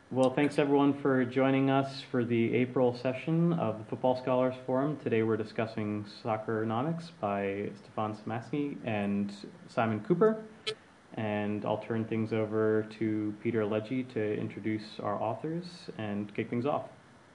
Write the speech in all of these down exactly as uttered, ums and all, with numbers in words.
Well, thanks everyone for joining us for the April session of the Football Scholars Forum. Today we're discussing Soccernomics by Stefan Szymanski and Simon Cooper. And I'll turn things over to Peter Legge to introduce our authors and kick things off.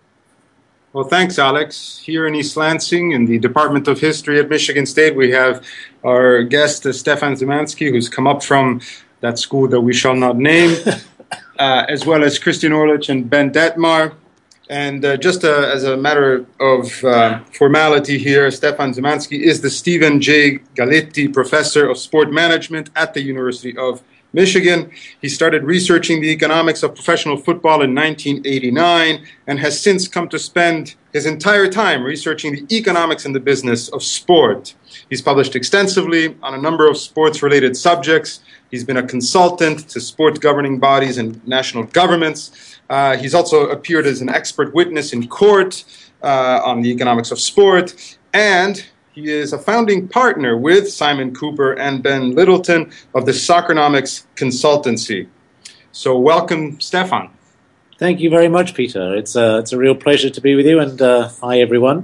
Well, thanks, Alex. Here in East Lansing, in the Department of History at Michigan State, we have our guest, uh, Stefan Szymanski, who's come up from that school that we shall not name, uh, as well as Christian Orlich and Ben Detmar. And uh, just uh, as a matter of uh, formality here, Stefan Szymanski is the Stephen J. Galetti Professor of Sport Management at the University of Michigan. He started researching the economics of professional football in nineteen eighty-nine and has since come to spend his entire time researching the economics and the business of sport. He's published extensively on a number of sports-related subjects. He's been a consultant to sport governing bodies and national governments. Uh, he's also appeared as an expert witness in court uh, on the economics of sport, and he is a founding partner with Simon Cooper and Ben Littleton of the Soccernomics Consultancy. So welcome, Stefan. Thank you very much, Peter. It's a, it's a real pleasure to be with you, and uh, hi, everyone.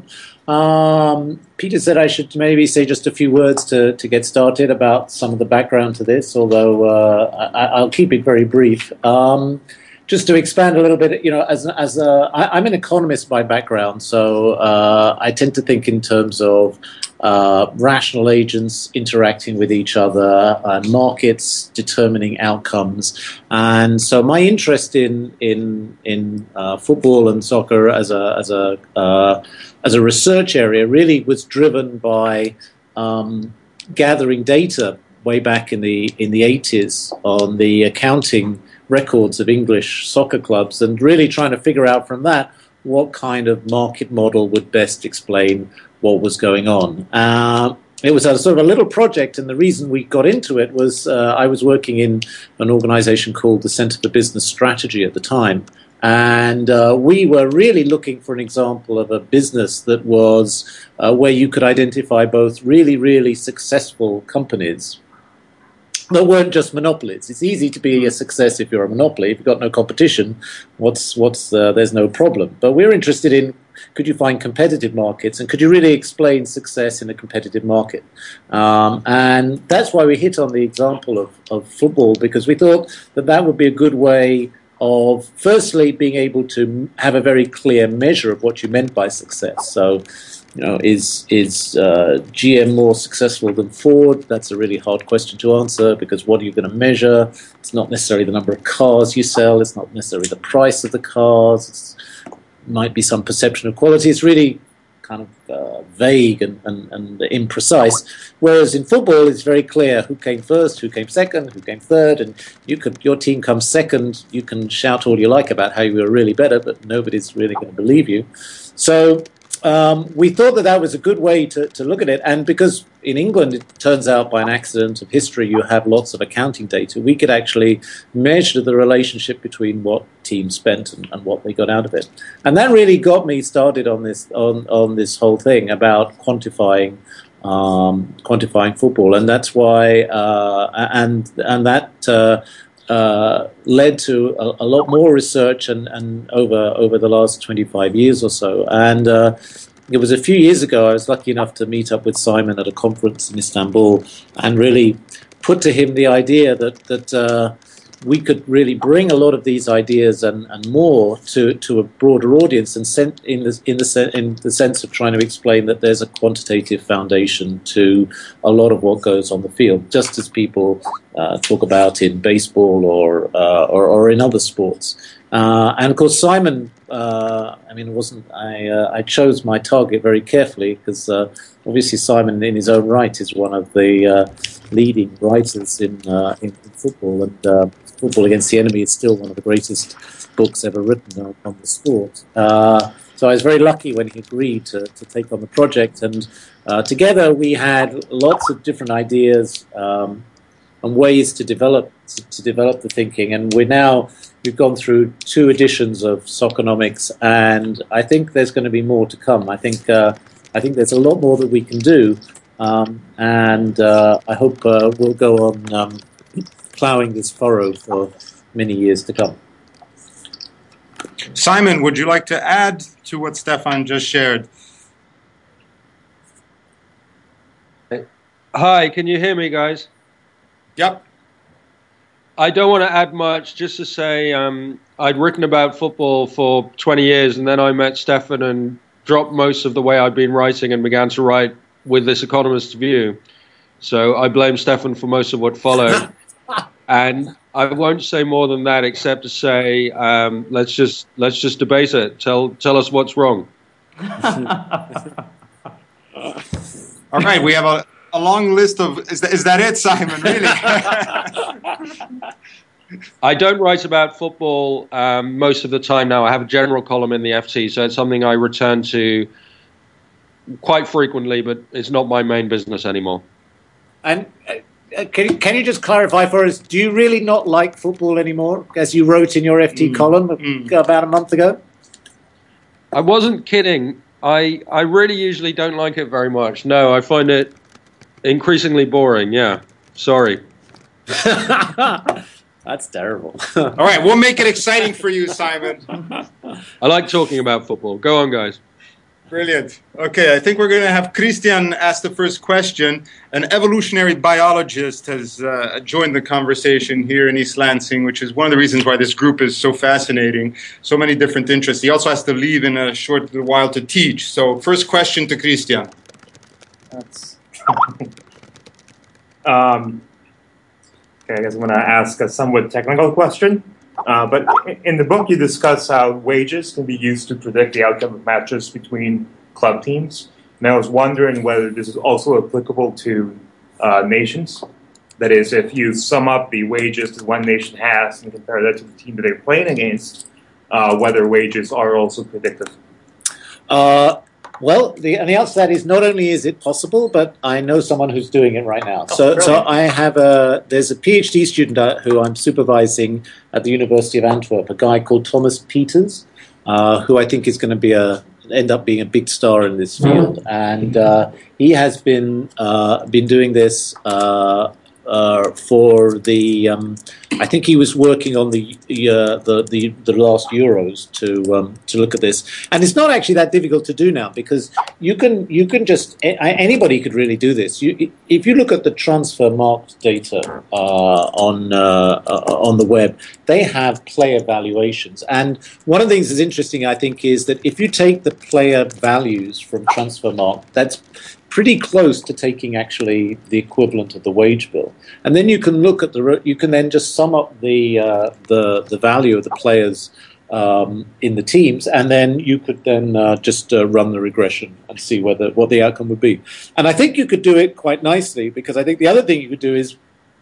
Um, Peter said I should maybe say just a few words to, to get started about some of the background to this, although uh, I, I'll keep it very brief. Um, Just to expand a little bit, you know, as as a, I, I'm an economist by background, so uh, I tend to think in terms of uh, rational agents interacting with each other, uh, markets determining outcomes, and so my interest in in in uh, football and soccer as a as a uh, as a research area really was driven by um, gathering data way back in the in the eighties on the accounting records of English soccer clubs, and really trying to figure out from that what kind of market model would best explain what was going on. Uh, it was a sort of a little project, and the reason we got into it was uh, I was working in an organization called the Center for Business Strategy at the time, and uh, we were really looking for an example of a business that was uh, where you could identify both really, really successful companies that weren't just monopolies. It's easy to be a success if you're a monopoly. If you've got no competition, what's what's uh, there's no problem. But we're interested in, could you find competitive markets, and could you really explain success in a competitive market? Um, and that's why we hit on the example of, of football, because we thought that that would be a good way of, firstly, being able to have a very clear measure of what you meant by success. So, you know, is is uh, G M more successful than Ford? That's a really hard question to answer, because what are you going to measure? It's not necessarily the number of cars you sell. It's not necessarily the price of the cars. It's, it might be some perception of quality. It's really kind of uh, vague and, and, and imprecise. Whereas in football, it's very clear who came first, who came second, who came third, and you could your team comes second. You can shout all you like about how you were really better, but nobody's really going to believe you. So Um, we thought that that was a good way to, to look at it, and because in England it turns out by an accident of history you have lots of accounting data, we could actually measure the relationship between what teams spent and, and what they got out of it. And that really got me started on this on, on this whole thing about quantifying um, quantifying football, and that's why uh, and and that. Uh, Uh, led to a, a lot more research and, and over over the last twenty-five years or so. And uh, it was a few years ago I was lucky enough to meet up with Simon at a conference in Istanbul and really put to him the idea that that uh, we could really bring a lot of these ideas and, and more to, to a broader audience, and sent in the in the in the sense of trying to explain that there's a quantitative foundation to a lot of what goes on the field, just as people uh, talk about in baseball or uh, or, or in other sports. Uh, and of course, Simon. Uh, I mean, it wasn't. I uh, I chose my target very carefully, because uh, obviously Simon, in his own right, is one of the uh, leading writers in, uh, in in football, and uh, Football Against the Enemy is still one of the greatest books ever written on, on the sport. Uh, so I was very lucky when he agreed to, to take on the project, and uh, together we had lots of different ideas um, and ways to develop to, to develop the thinking. And we're now we've gone through two editions of Soccernomics, and I think there's going to be more to come. I think uh, I think there's a lot more that we can do, um, and uh, I hope uh, we'll go on Um, ploughing this furrow for many years to come. Simon, would you like to add to what Stefan just shared? Hi, can you hear me, guys? Yep. I don't want to add much, just to say um, I'd written about football for twenty years, and then I met Stefan and dropped most of the way I'd been writing and began to write with this economist's view. So I blame Stefan for most of what followed. And I won't say more than that, except to say, um, let's just let's just debate it. Tell tell us what's wrong. All right, we have a, a long list of. Is that, is that it, Simon? Really? I don't write about football um, most of the time now. I have a general column in the F T, so it's something I return to quite frequently, but it's not my main business anymore. And uh, can, you, can you just clarify for us, do you really not like football anymore, as you wrote in your F T mm, column mm. about a month ago? I wasn't kidding. I, I really usually don't like it very much. No, I find it increasingly boring, yeah. Sorry. That's terrible. All right, we'll make it exciting for you, Simon. I like talking about football. Go on, guys. Brilliant. Okay, I think we're going to have Christian ask the first question. An evolutionary biologist has uh, joined the conversation here in East Lansing, which is one of the reasons why this group is so fascinating. So many different interests. He also has to leave in a short while to teach. So first question to Christian. That's... um, okay, I guess I'm going to ask a somewhat technical question. Uh, but in the book, you discuss how wages can be used to predict the outcome of matches between club teams. And I was wondering whether this is also applicable to uh, nations. That is, if you sum up the wages that one nation has and compare that to the team that they're playing against, uh, whether wages are also predictive. Uh, well, the, and the answer to that is not only is it possible, but I know someone who's doing it right now. Oh, so, really? so I have a there's a PhD student uh, who I'm supervising at the University of Antwerp, a guy called Thomas Peters, uh, who I think is going to be a end up being a big star in this field, mm-hmm. and uh, he has been uh, been doing this. Uh, Uh, for the, um, I think he was working on the uh, the, the the last Euros to um, to look at this, and it's not actually that difficult to do now because you can you can just anybody could really do this. You, if you look at the transfer market data uh, on uh, uh, on the web, they have player valuations, and one of the things that's interesting, I think, is that if you take the player values from Transfermarkt, that's pretty close to taking actually the equivalent of the wage bill, and then you can look at the you can then just sum up the uh, the the value of the players um, in the teams, and then you could then uh, just uh, run the regression and see whether what the outcome would be. And I think you could do it quite nicely because I think the other thing you could do is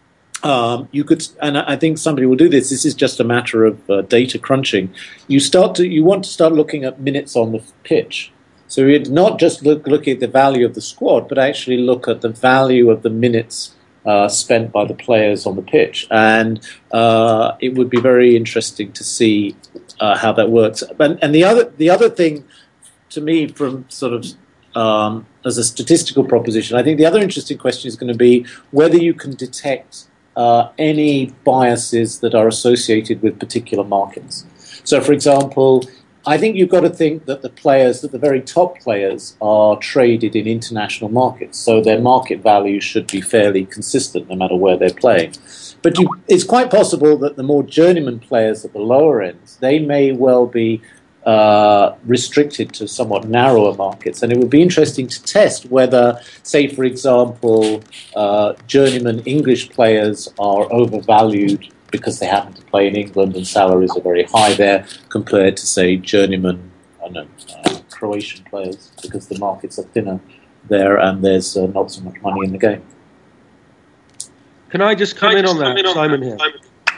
um, you could, and I think somebody will do this. This is just a matter of uh, data crunching. You start to you want to start looking at minutes on the pitch. So you'd not just look, look at the value of the squad, but actually look at the value of the minutes uh, spent by the players on the pitch. And uh, it would be very interesting to see uh, how that works. And, and the other the other thing, to me, from sort of um, as a statistical proposition, I think the other interesting question is going to be whether you can detect uh, any biases that are associated with particular markets. So, for example, I think you've got to think that the players, that the very top players, are traded in international markets, so their market value should be fairly consistent no matter where they're playing. But you, it's quite possible that the more journeyman players at the lower ends, they may well be uh, restricted to somewhat narrower markets, and it would be interesting to test whether, say, for example, uh, journeyman English players are overvalued because they happen to play in England and salaries are very high there compared to, say, journeyman I don't know, uh, Croatian players because the markets are thinner there and there's uh, not so much money in the game. Can I just come, I in, just on come in on Simon that, Simon here?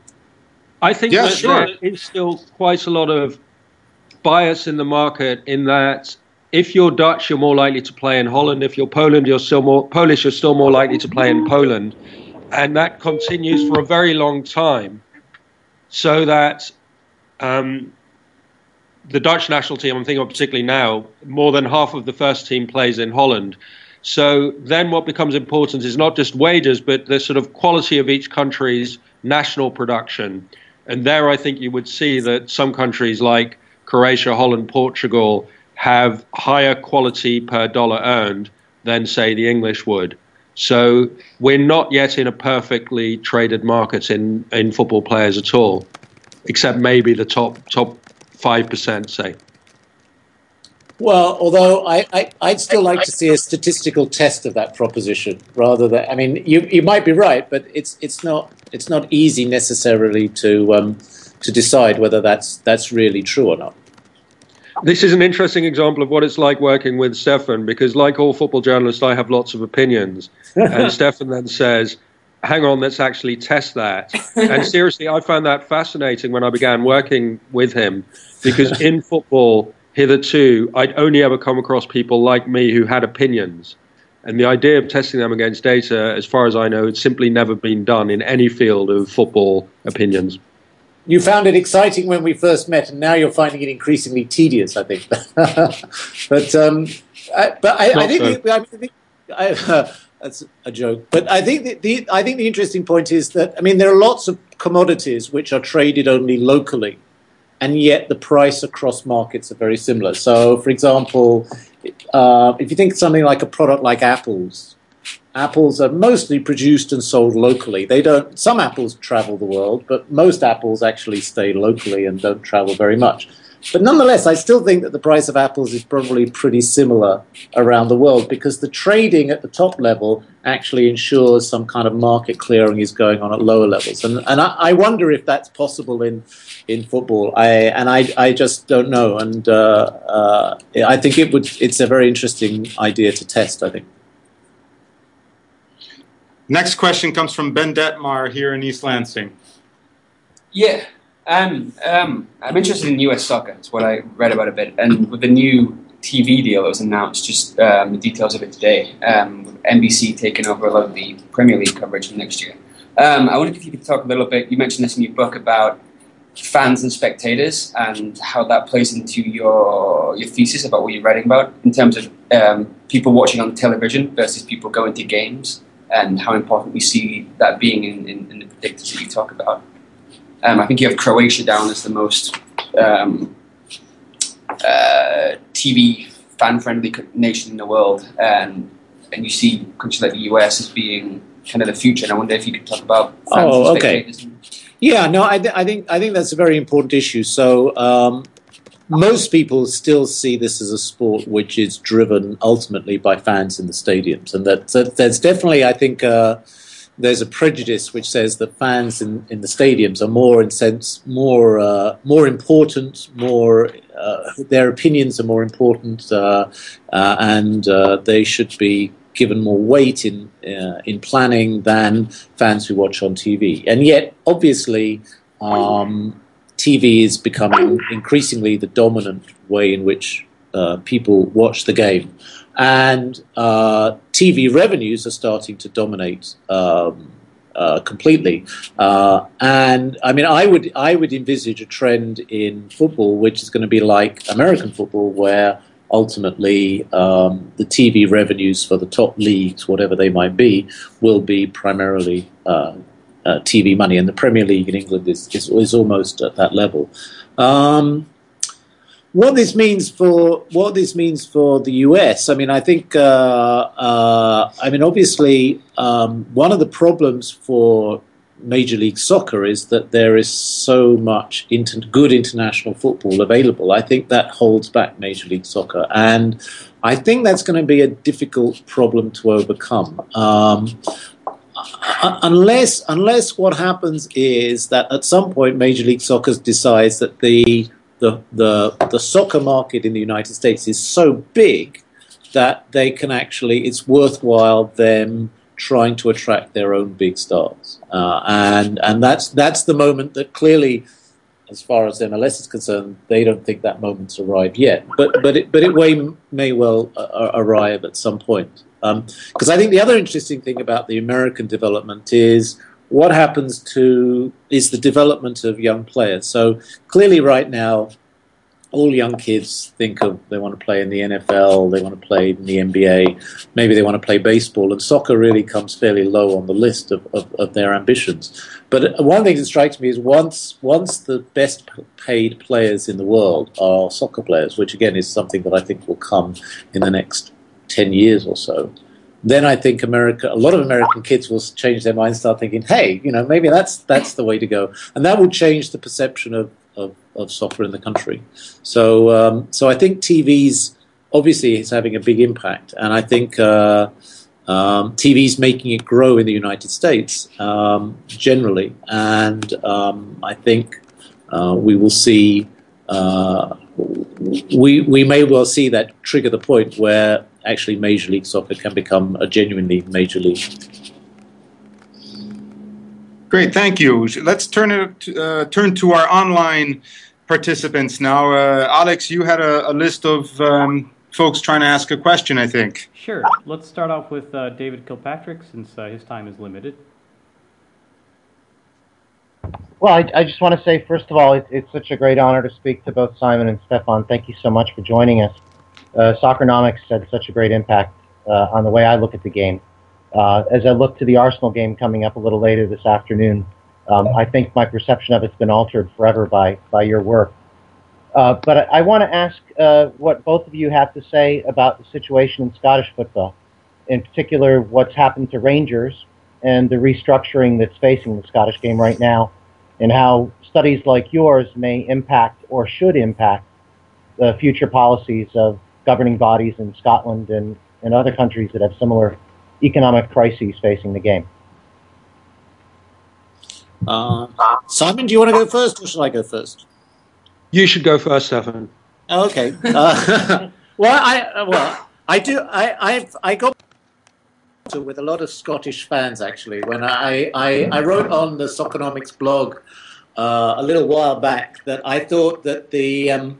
I think yeah, that sure. there is still quite a lot of bias in the market in that if you're Dutch, you're more likely to play in Holland. If you're Poland, you're still more Polish, you're still more likely to play in Poland. And that continues for a very long time, so that um, the Dutch national team, I'm thinking of particularly now, more than half of the first team plays in Holland. So then what becomes important is not just wages, but the sort of quality of each country's national production. And there I think you would see that some countries like Croatia, Holland, Portugal have higher quality per dollar earned than, say, the English would. So we're not yet in a perfectly traded market in, in football players at all, except maybe the top top five percent, say. Well, although I, I, I'd still like to see a statistical test of that proposition, rather than, I mean, you, you might be right, but it's it's not it's not easy necessarily to um, to decide whether that's that's really true or not. This is an interesting example of what it's like working with Stefan, because like all football journalists, I have lots of opinions. And Stefan then says, hang on, let's actually test that. And seriously, I found that fascinating when I began working with him, because in football, hitherto, I'd only ever come across people like me who had opinions. And the idea of testing them against data, as far as I know, had simply never been done in any field of football opinions. You found it exciting when we first met, and now you're finding it increasingly tedious, I think. but um, I, but I, I think, so. the, I think I, uh, that's a joke. But I think the, the I think the interesting point is that, I mean, there are lots of commodities which are traded only locally, and yet the price across markets are very similar. So, for example, uh, if you think something like a product like apples. Apples are mostly produced and sold locally. They don't. Some apples travel the world, but most apples actually stay locally and don't travel very much. But nonetheless, I still think that the price of apples is probably pretty similar around the world, because the trading at the top level actually ensures some kind of market clearing is going on at lower levels. And and I, I wonder if that's possible in in football. I and I I just don't know. And uh, uh, I think it would. It's a very interesting idea to test, I think. Next question comes from Ben Detmar here in East Lansing. Yeah, um, um, I'm interested in U S soccer. It's what I read about a bit. And with the new T V deal that was announced, just um, the details of it today, um, with N B C taking over a lot of the Premier League coverage for next year. Um, I wondered if you could talk a little bit, you mentioned this in your book, about fans and spectators and how that plays into your your thesis about what you're writing about in terms of um, people watching on television versus people going to games, and how important we see that being in, in, in the predictors that you talk about. Um, I think you have Croatia down as the most um, uh, T V fan-friendly nation in the world, and and you see countries like the U S as being kind of the future. And I wonder if you could talk about fans oh, and okay. spectators. Yeah, no, I, th- I think I think that's a very important issue. So um, most people still see this as a sport which is driven ultimately by fans in the stadiums, and that, that there's definitely, I think, uh, there's a prejudice which says that fans in, in the stadiums are more, in sense, more uh, more important, more uh, their opinions are more important, uh, uh, and uh, they should be given more weight in uh, in planning than fans who watch on T V. And yet, obviously, um, T V is becoming increasingly the dominant way in which uh, people watch the game. And uh, T V revenues are starting to dominate um, uh, completely. Uh, and I mean, I would I would envisage a trend in football which is going to be like American football, where ultimately um, the T V revenues for the top leagues, whatever they might be, will be primarily uh, uh, T V money. And the Premier League in England is is, is almost at that level. Um, What this means for what this means for the U S, I mean, I think, uh, uh, I mean, obviously, um, one of the problems for Major League Soccer is that there is so much inter- good international football available. I think that holds back Major League Soccer, and I think that's going to be a difficult problem to overcome. Um, unless, unless what happens is that at some point Major League Soccer decides that the The, the the soccer market in the United States is so big that they can actually, it's worthwhile them trying to attract their own big stars, uh, and and that's that's the moment that clearly, as far as M L S is concerned, they don't think that moment's arrived yet. But but it, but it may, may well uh, arrive at some point. Because um, I think the other interesting thing about the American development is what happens to is the development of young players. So clearly right now, all young kids think of they want to play in the N F L, they want to play in the N B A, maybe they want to play baseball, and soccer really comes fairly low on the list of, of, of their ambitions. But one thing that strikes me is once once the best paid players in the world are soccer players, which again is something that I think will come in the next ten years or so, then I think America, a lot of American kids will change their minds, start thinking, hey, you know, maybe that's that's the way to go, and that will change the perception of of, of soccer in the country. So, um, so I think T V's obviously is having a big impact, and I think uh, um, T V's making it grow in the United States um, generally, and um, I think uh, we will see. Uh, we we may well see that trigger the point where actually Major League Soccer can become a genuinely major league. Great, thank you. Let's turn it uh, turn to our online participants now. Uh, Alex, you had a, a list of um, folks trying to ask a question, I think. Sure. Let's start off with uh, David Kilpatrick, since uh, his time is limited. Well, I, I just want to say, first of all, it, it's such a great honor to speak to both Simon and Stefan. Thank you so much for joining us. Uh, Soccernomics had such a great impact uh, on the way I look at the game. Uh, as I look to the Arsenal game coming up a little later this afternoon, um, I think my perception of it's been altered forever by, by your work. Uh, but I, I want to ask uh, what both of you have to say about the situation in Scottish football, in particular what's happened to Rangers and the restructuring that's facing the Scottish game right now, and how studies like yours may impact or should impact the future policies of governing bodies in Scotland and, and other countries that have similar economic crises facing the game. Uh, Simon, do you want to go first, or should I go first? You should go first, Stefan. Okay. Uh, well, I well I do. I I've, I got with a lot of Scottish fans actually when I I, I wrote on the Soccernomics blog uh, a little while back that I thought that the um,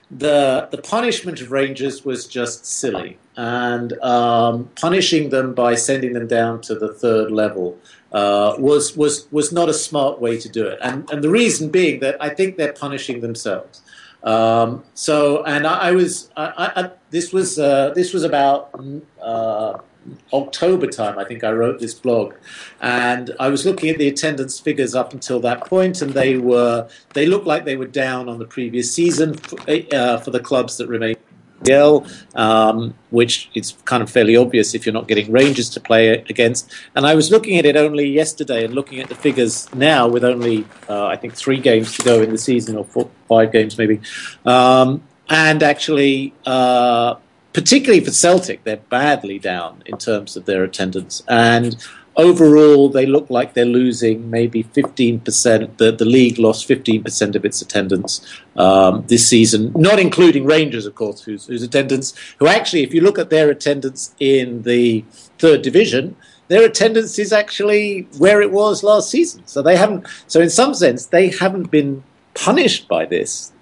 the the punishment of Rangers was just silly, and um, punishing them by sending them down to the third level uh, was was was not a smart way to do it, and and the reason being that I think they're punishing themselves. Um, so, and I, I was I, I, this was uh, this was about uh, October time, I think I wrote this blog, and I was looking at the attendance figures up until that point, and they were they looked like they were down on the previous season for, uh, for the clubs that remained in the L, um, which it's kind of fairly obvious if you're not getting Rangers to play against. And I was looking at it only yesterday and looking at the figures now with only uh, I think three games to go in the season, or four, five games maybe, um, and actually. Uh, Particularly for Celtic, they're badly down in terms of their attendance. And overall, they look like they're losing maybe fifteen percent. The, the league lost fifteen percent of its attendance um, this season, not including Rangers, of course, whose, whose attendance, who actually, if you look at their attendance in the third division, their attendance is actually where it was last season. So they haven't, so in some sense, they haven't been punished by this.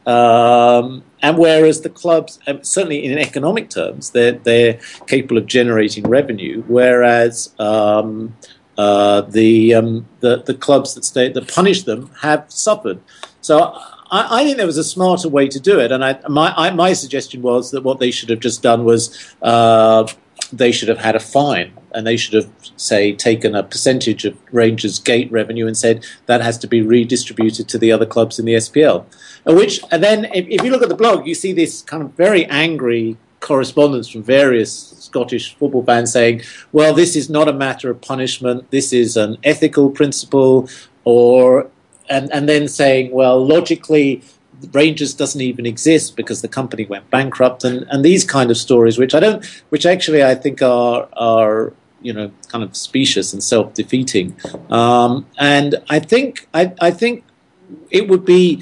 Um, and whereas the clubs, certainly in economic terms, they're, they're capable of generating revenue, whereas um, uh, the, um, the the clubs that stay that punish them have suffered. So I, I think there was a smarter way to do it, and I, my I, my suggestion was that what they should have just done was uh, they should have had a fine, and they should have, say, taken a percentage of Rangers' gate revenue and said that has to be redistributed to the other clubs in the S P L. Which, and then, if, if you look at the blog, you see this kind of very angry correspondence from various Scottish football fans saying, well, this is not a matter of punishment, this is an ethical principle, or and, and then saying, well, logically, Rangers doesn't even exist because the company went bankrupt, and, and these kind of stories, which I don't, which actually I think are are you know kind of specious and self-defeating, um, and I think I, I think it would be.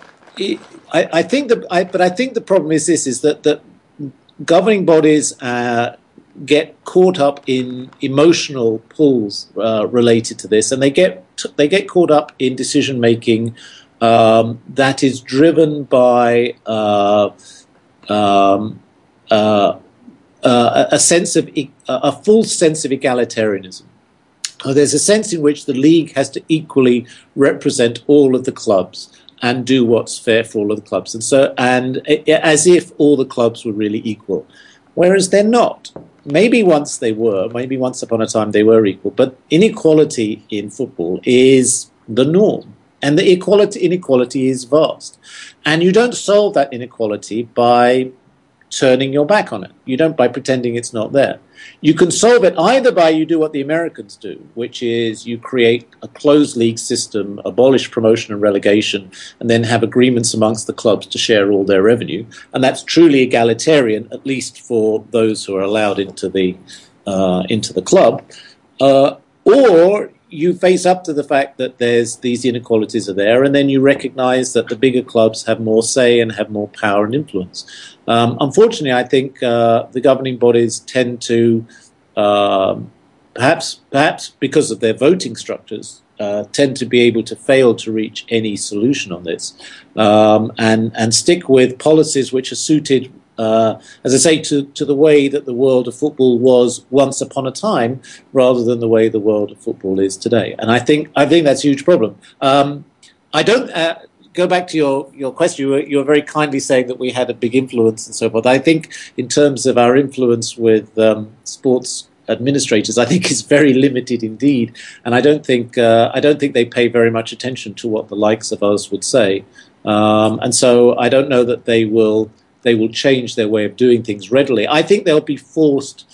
I, I think that, I, but I think the problem is this: is that that governing bodies uh, get caught up in emotional pulls uh, related to this, and they get they get caught up in decision making um, that is driven by uh, um, uh, uh, a sense of a false sense of egalitarianism. There's a sense in which the league has to equally represent all of the clubs. and do what's fair for all of the clubs. And so, and it, as if all the clubs were really equal, whereas they're not. Maybe once they were, maybe once upon a time they were equal, but inequality in football is the norm. And the equality, inequality is vast. And you don't solve that inequality by turning your back on it. You don't by pretending it's not there. You can solve it either by you do what the Americans do, which is you create a closed league system, abolish promotion and relegation, and then have agreements amongst the clubs to share all their revenue. And that's truly egalitarian, at least for those who are allowed into the uh, into the club. Uh, or you face up to the fact that there's these inequalities are there, and then you recognize that the bigger clubs have more say and have more power and influence. Um, unfortunately, I think uh, the governing bodies tend to, um, perhaps perhaps because of their voting structures, uh, tend to be able to fail to reach any solution on this, um, and, and stick with policies which are suited, Uh, as I say, to, to the way that the world of football was once upon a time, rather than the way the world of football is today. And I think I think that's a huge problem. Um, I don't uh, go back to your, your question. You were, you were very kindly saying that we had a big influence and so forth. I think in terms of our influence with um, sports administrators, I think is very limited indeed. And I don't think uh, I don't think they pay very much attention to what the likes of us would say. Um, and so I don't know that they will. They will change their way of doing things readily. I think they'll be forced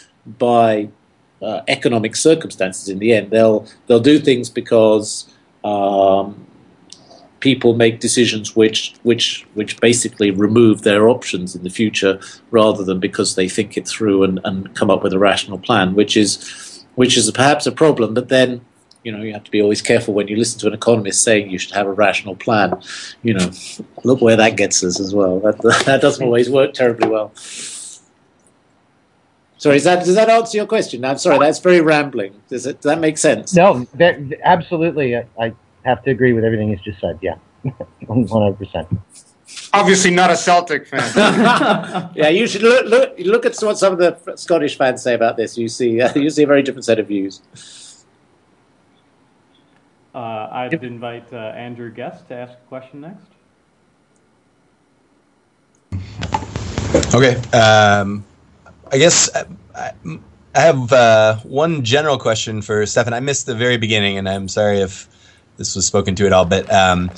by uh, economic circumstances in the end. They'll they'll do things because um, people make decisions which which which basically remove their options in the future, rather than because they think it through and, and come up with a rational plan, which is which is perhaps a problem. But then, you know, you have to be always careful when you listen to an economist saying you should have a rational plan. You know, look where that gets us as well. That that doesn't always work terribly well. Sorry, is that, does that answer your question? I'm sorry, that's very rambling. Does it? Does that make sense? No, that, absolutely. I, I have to agree with everything he's just said. Yeah, one hundred percent. Obviously not a Celtic fan. Yeah, you should look, look look at what some of the Scottish fans say about this. You see, uh, you see a very different set of views. Uh, I'd invite uh, Andrew Guest to ask a question next. Okay. Um, I guess I, I have uh, one general question for Stefan. I missed the very beginning, and I'm sorry if this was spoken to at all, but um,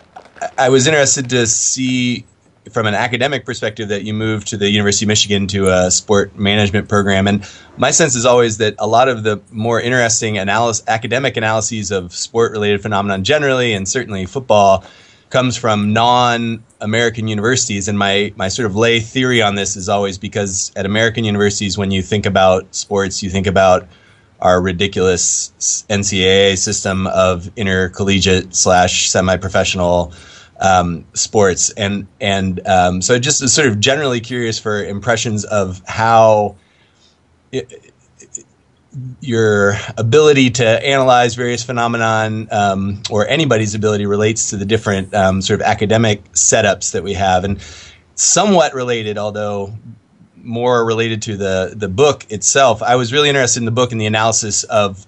I was interested to see from an academic perspective that you moved to the University of Michigan to a sport management program. And my sense is always that a lot of the more interesting analysis, academic analyses of sport-related phenomenon generally, and certainly football, comes from non-American universities. And my, my sort of lay theory on this is always because at American universities, when you think about sports, you think about our ridiculous N C double A system of intercollegiate slash semi-professional Um, sports, and and um, so just sort of generally curious for impressions of how it, it, your ability to analyze various phenomenon, um, or anybody's ability, relates to the different um, sort of academic setups that we have, and somewhat related, although more related to the the book itself. I was really interested in the book and the analysis of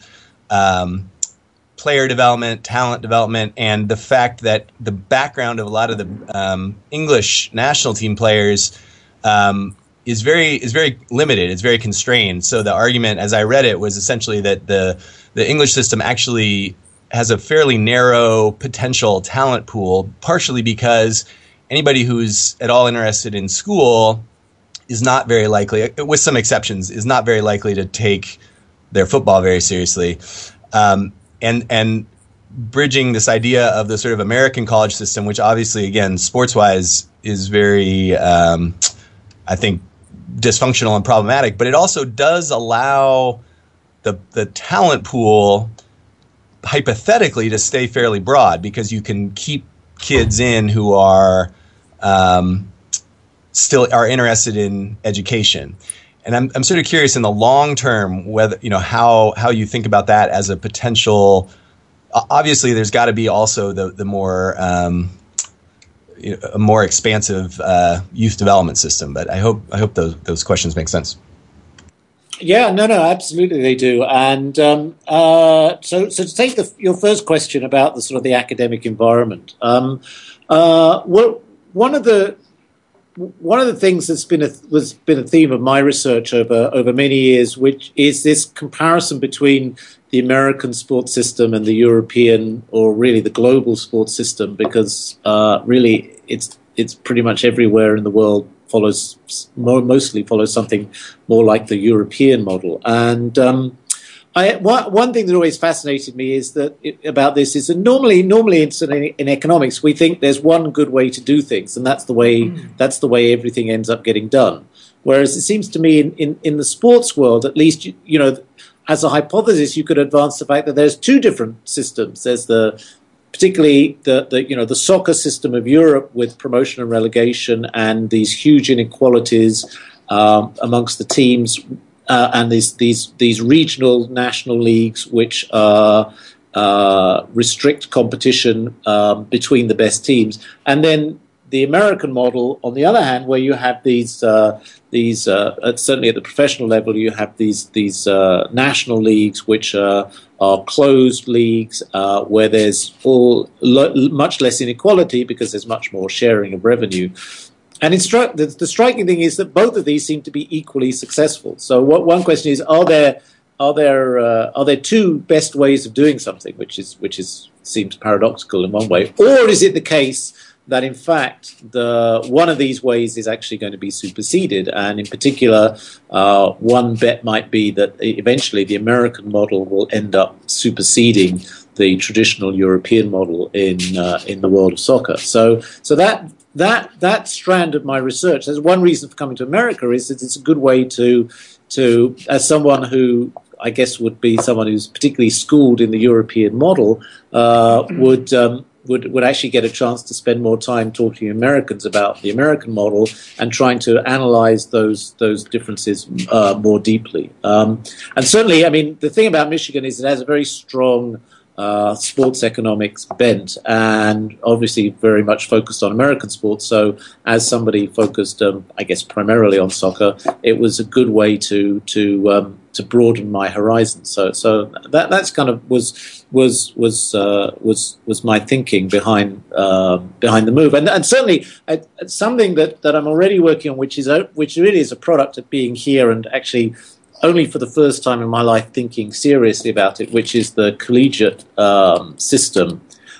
Um, player development, talent development, and the fact that the background of a lot of the um, English national team players um, is very is very limited. It's very constrained. So the argument, as I read it, was essentially that the the English system actually has a fairly narrow potential talent pool, partially because anybody who's at all interested in school is not very likely, with some exceptions, is not very likely to take their football very seriously. Um, And and bridging this idea of the sort of American college system, which obviously, again, sports-wise is very, um, I think, dysfunctional and problematic, but it also does allow the the talent pool, hypothetically, to stay fairly broad, because you can keep kids in who are um, still are interested in education. And I'm I'm sort of curious in the long term whether, you know, how how you think about that as a potential. Obviously, there's got to be also the the more um, you know, a more expansive uh, youth development system. But I hope I hope those those questions make sense. Yeah, no, no, absolutely they do. And um, uh, so, so to take the, your first question about the sort of the academic environment, um, uh, well, one of the one of the things that's been a, was been a theme of my research over over many years, which is this comparison between the American sports system and the European, or really the global sports system, because uh, really it's it's pretty much everywhere in the world follows more, mostly follows something more like the European model. And um, I, one, one thing that always fascinated me is that it, about this is that normally, normally in, in economics we think there's one good way to do things, and that's the way mm. that's the way everything ends up getting done. Whereas it seems to me in, in, in the sports world, at least, you, you know, as a hypothesis, you could advance the fact that there's two different systems. There's the particularly the, the you know the soccer system of Europe with promotion and relegation and these huge inequalities um, amongst the teams, uh, and these these these regional national leagues which uh, uh, restrict competition um, between the best teams, and then the American model, on the other hand, where you have these uh, these uh, certainly at the professional level, you have these these uh, national leagues which uh, are closed leagues uh, where there's all lo- much less inequality because there's much more sharing of revenue. And it's stri- the, the striking thing is that both of these seem to be equally successful. So, what, one question is: Are there are there uh, are there two best ways of doing something, which is which is seems paradoxical in one way, or is it the case that in fact the one of these ways is actually going to be superseded? And in particular, uh, one bet might be that eventually the American model will end up superseding the traditional European model in uh, in the world of soccer. So, so that that that strand of my research, there's one reason for coming to America, is that it's a good way to to as someone who I guess would be someone who's particularly schooled in the European model uh, would. Um, Would, would actually get a chance to spend more time talking to Americans about the American model and trying to analyze those those differences uh, more deeply. Um, and certainly, I mean, the thing about Michigan is it has a very strong uh, sports economics bent, and obviously very much focused on American sports. So, as somebody focused, um, I guess, primarily on soccer, it was a good way to to um, to broaden my horizons. So, so that that's kind of was. was was uh, was was my thinking behind uh, behind the move, and, and certainly uh, something that, that I'm already working on, which is a, which really is a product of being here and actually only for the first time in my life thinking seriously about it, which is the collegiate um, system.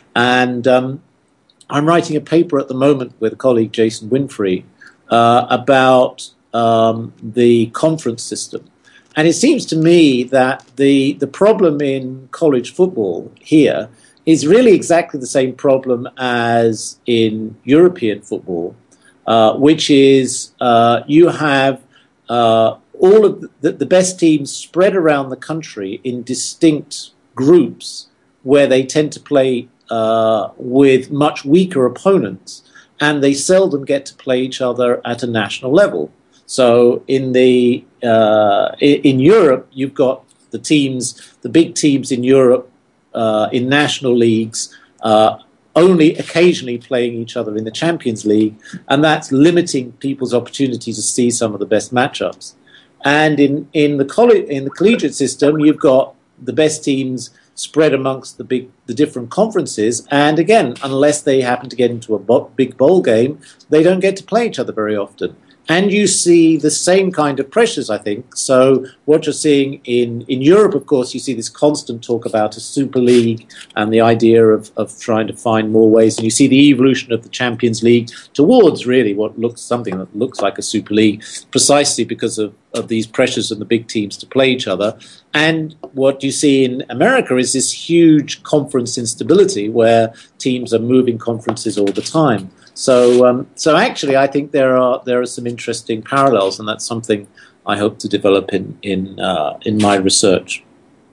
And um, I'm writing a paper at the moment with a colleague, Jason Winfrey, uh, about um, the conference system. And it seems to me that the the problem in college football here is really exactly the same problem as in European football, uh, which is uh, you have uh, all of the, the best teams spread around the country in distinct groups where they tend to play uh, with much weaker opponents, and they seldom get to play each other at a national level. So in the uh, in Europe, you've got the teams, the big teams in Europe, uh, in national leagues, uh, only occasionally playing each other in the Champions League, and that's limiting people's opportunity to see some of the best matchups. And in in the coll- in the collegiate system, you've got the best teams spread amongst the big the different conferences, and again, unless they happen to get into a bo- big bowl game, they don't get to play each other very often. And you see the same kind of pressures, I think. So what you're seeing in, in Europe, of course, you see this constant talk about a super league and the idea of, of trying to find more ways. And you see the evolution of the Champions League towards really what looks something that looks like a super league, precisely because of, of these pressures on the big teams to play each other. And what you see in America is this huge conference instability where teams are moving conferences all the time. So, um, so actually, I think there are there are some interesting parallels, and that's something I hope to develop in in uh, in my research.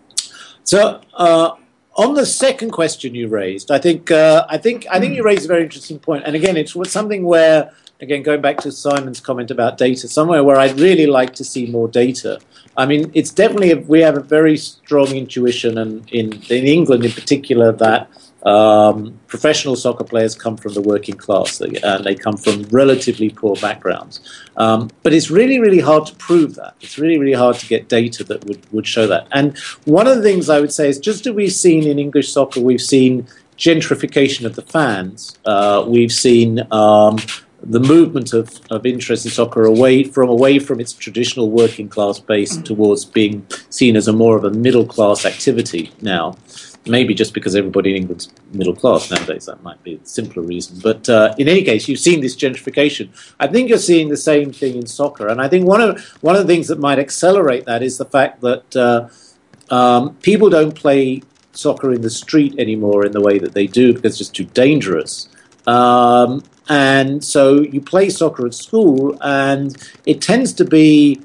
So, uh, on the second question you raised, I think uh, I think I think you raised a very interesting point, and again, it's something where, again, going back to Simon's comment about data, somewhere where I'd really like to see more data. I mean, it's definitely a, we have a very strong intuition, and in in England in particular, that Um, professional soccer players come from the working class, and they come from relatively poor backgrounds. Um, but it's really, really hard to prove that. It's really, really hard to get data that would, would show that. And one of the things I would say is, just as we've seen in English soccer, we've seen gentrification of the fans. Uh, we've seen um, the movement of, of interest in soccer away from away from its traditional working class base towards being seen as a more of a middle class activity now. Maybe just because everybody in England's middle class nowadays, that might be a simpler reason. But uh, in any case, you've seen this gentrification. I think you're seeing the same thing in soccer. And I think one of one of the things that might accelerate that is the fact that uh, um, people don't play soccer in the street anymore in the way that they do, because it's just too dangerous. Um, and so you play soccer at school, and it tends to be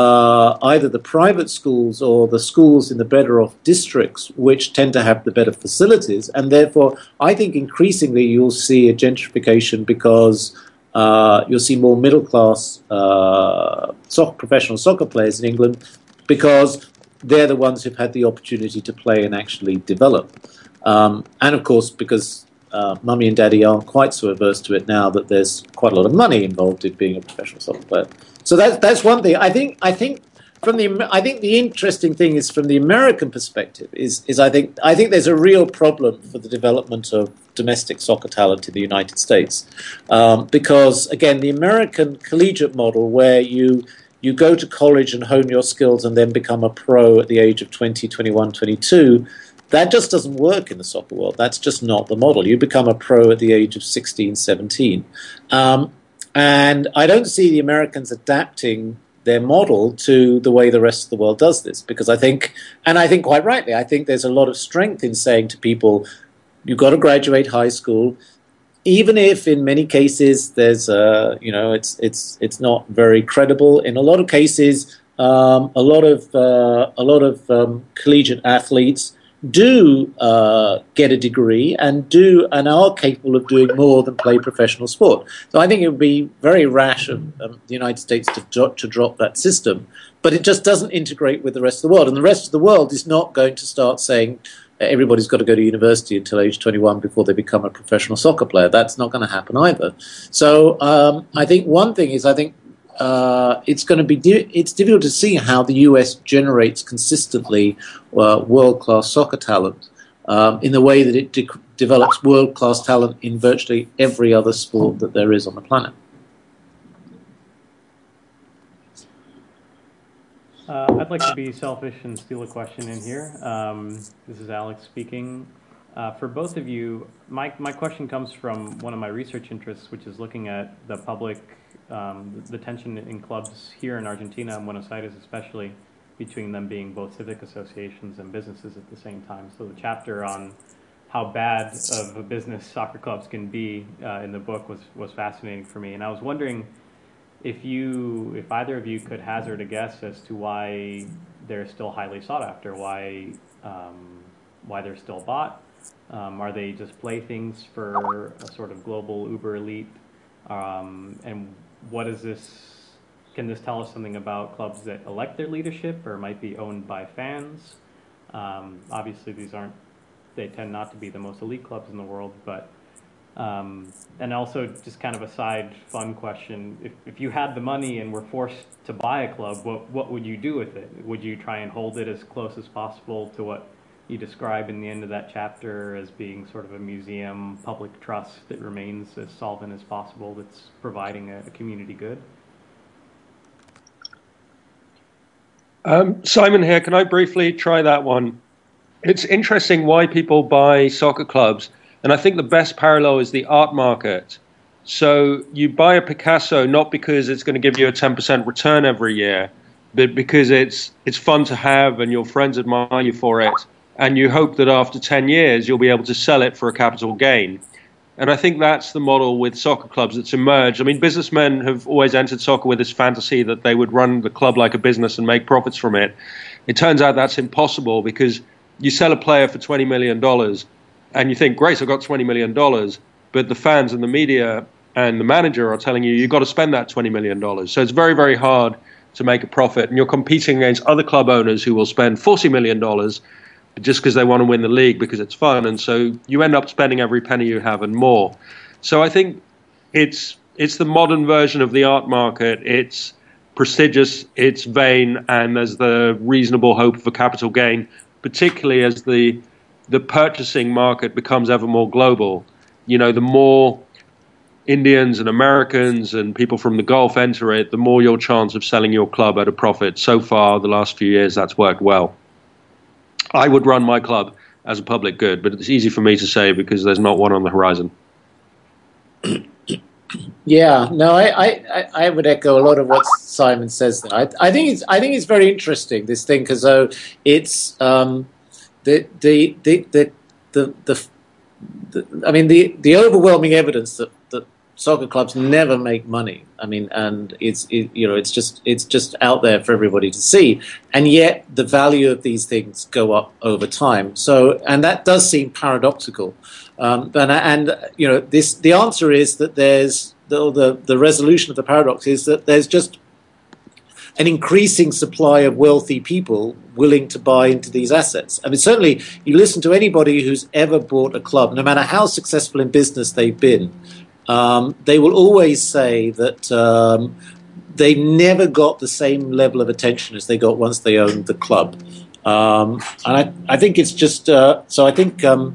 Uh, either the private schools or the schools in the better off districts, which tend to have the better facilities, and therefore I think increasingly you'll see a gentrification, because uh, you'll see more middle class uh, soccer, professional soccer players in England, because they're the ones who've had the opportunity to play and actually develop. Um, and of course, because uh, mummy and daddy aren't quite so averse to it now that there's quite a lot of money involved in being a professional soccer player. So that's that's one thing. I think I think from the I think the interesting thing is, from the American perspective, is is I think I think there's a real problem for the development of domestic soccer talent in the United States, um, because again, the American collegiate model, where you you go to college and hone your skills and then become a pro at the age of twenty, twenty-one, twenty-two, that just doesn't work in the soccer world. That's just not the model. You become a pro at the age of sixteen, seventeen. Um, And I don't see the Americans adapting their model to the way the rest of the world does this, because I think, and I think quite rightly, I think there's a lot of strength in saying to people, you've got to graduate high school, even if in many cases there's a, you know, it's it's it's not very credible. In a lot of cases, um, a lot of uh, a lot of um, collegiate athletes do uh, get a degree and do and are capable of doing more than play professional sport. So I think it would be very rash of um, the United States to, do- to drop that system, but it just doesn't integrate with the rest of the world. And the rest of the world is not going to start saying everybody's got to go to university until age twenty-one before they become a professional soccer player. That's not going to happen either. So um, I think one thing is, I think Uh, it's going to be di- it's difficult to see how the U S generates consistently uh, world-class soccer talent um, in the way that it de- develops world-class talent in virtually every other sport that there is on the planet. Uh, I'd like to be selfish and steal a question in here. Um, this is Alex speaking. Uh, for both of you, my, my question comes from one of my research interests, which is looking at the public Um, the tension in clubs here in Argentina and Buenos Aires especially, between them being both civic associations and businesses at the same time. So the chapter on how bad of a business soccer clubs can be uh, in the book was, was fascinating for me. And I was wondering if you, if either of you could hazard a guess as to why they're still highly sought after, why, um, why they're still bought. Um, are they just playthings for a sort of global uber elite? Um, and what is this, can this tell us something about clubs that elect their leadership or might be owned by fans? Um, obviously these aren't, they tend not to be the most elite clubs in the world, but, um, and also just kind of a side fun question, if, if you had the money and were forced to buy a club, what, what would you do with it? Would you try and hold it as close as possible to what you describe in the end of that chapter as being sort of a museum, public trust that remains as solvent as possible, that's providing a, a community good? Um, Simon here, can I briefly try that one? It's interesting why people buy soccer clubs, and I think the best parallel is the art market. So you buy a Picasso not because it's going to give you a ten percent return every year, but because it's it's fun to have and your friends admire you for it. And you hope that after ten years, you'll be able to sell it for a capital gain. And I think that's the model with soccer clubs that's emerged. I mean, businessmen have always entered soccer with this fantasy that they would run the club like a business and make profits from it. It turns out that's impossible, because you sell a player for twenty million dollars and you think, great, I've got twenty million dollars. But the fans and the media and the manager are telling you, you've got to spend that twenty million dollars. So it's very, very hard to make a profit. And you're competing against other club owners who will spend forty million dollars. just because they want to win the league because it's fun. And so you end up spending every penny you have and more. So I think it's it's the modern version of the art market. It's prestigious, it's vain, and there's the reasonable hope for capital gain, particularly as the the purchasing market becomes ever more global. You know, the more Indians and Americans and people from the Gulf enter it, the more your chance of selling your club at a profit. So far, the last few years, that's worked well. I would run my club as a public good, but it's easy for me to say because there's not one on the horizon. Yeah, no, I, I, I would echo a lot of what Simon says there. I, I think it's I think it's very interesting, this thing, because though it's um, the, the, the, the, the, the, the I mean the, the overwhelming evidence that, that soccer clubs never make money. I mean, and it's it, you know it's just it's just out there for everybody to see, and yet the value of these things go up over time. So, and that does seem paradoxical. Um, and, and you know, this the answer is that there's the, the the resolution of the paradox is that there's just an increasing supply of wealthy people willing to buy into these assets. I mean, certainly, you listen to anybody who's ever bought a club, no matter how successful in business they've been. Um, they will always say that um, they never got the same level of attention as they got once they owned the club. Um, and I, I think it's just uh, so. I think um,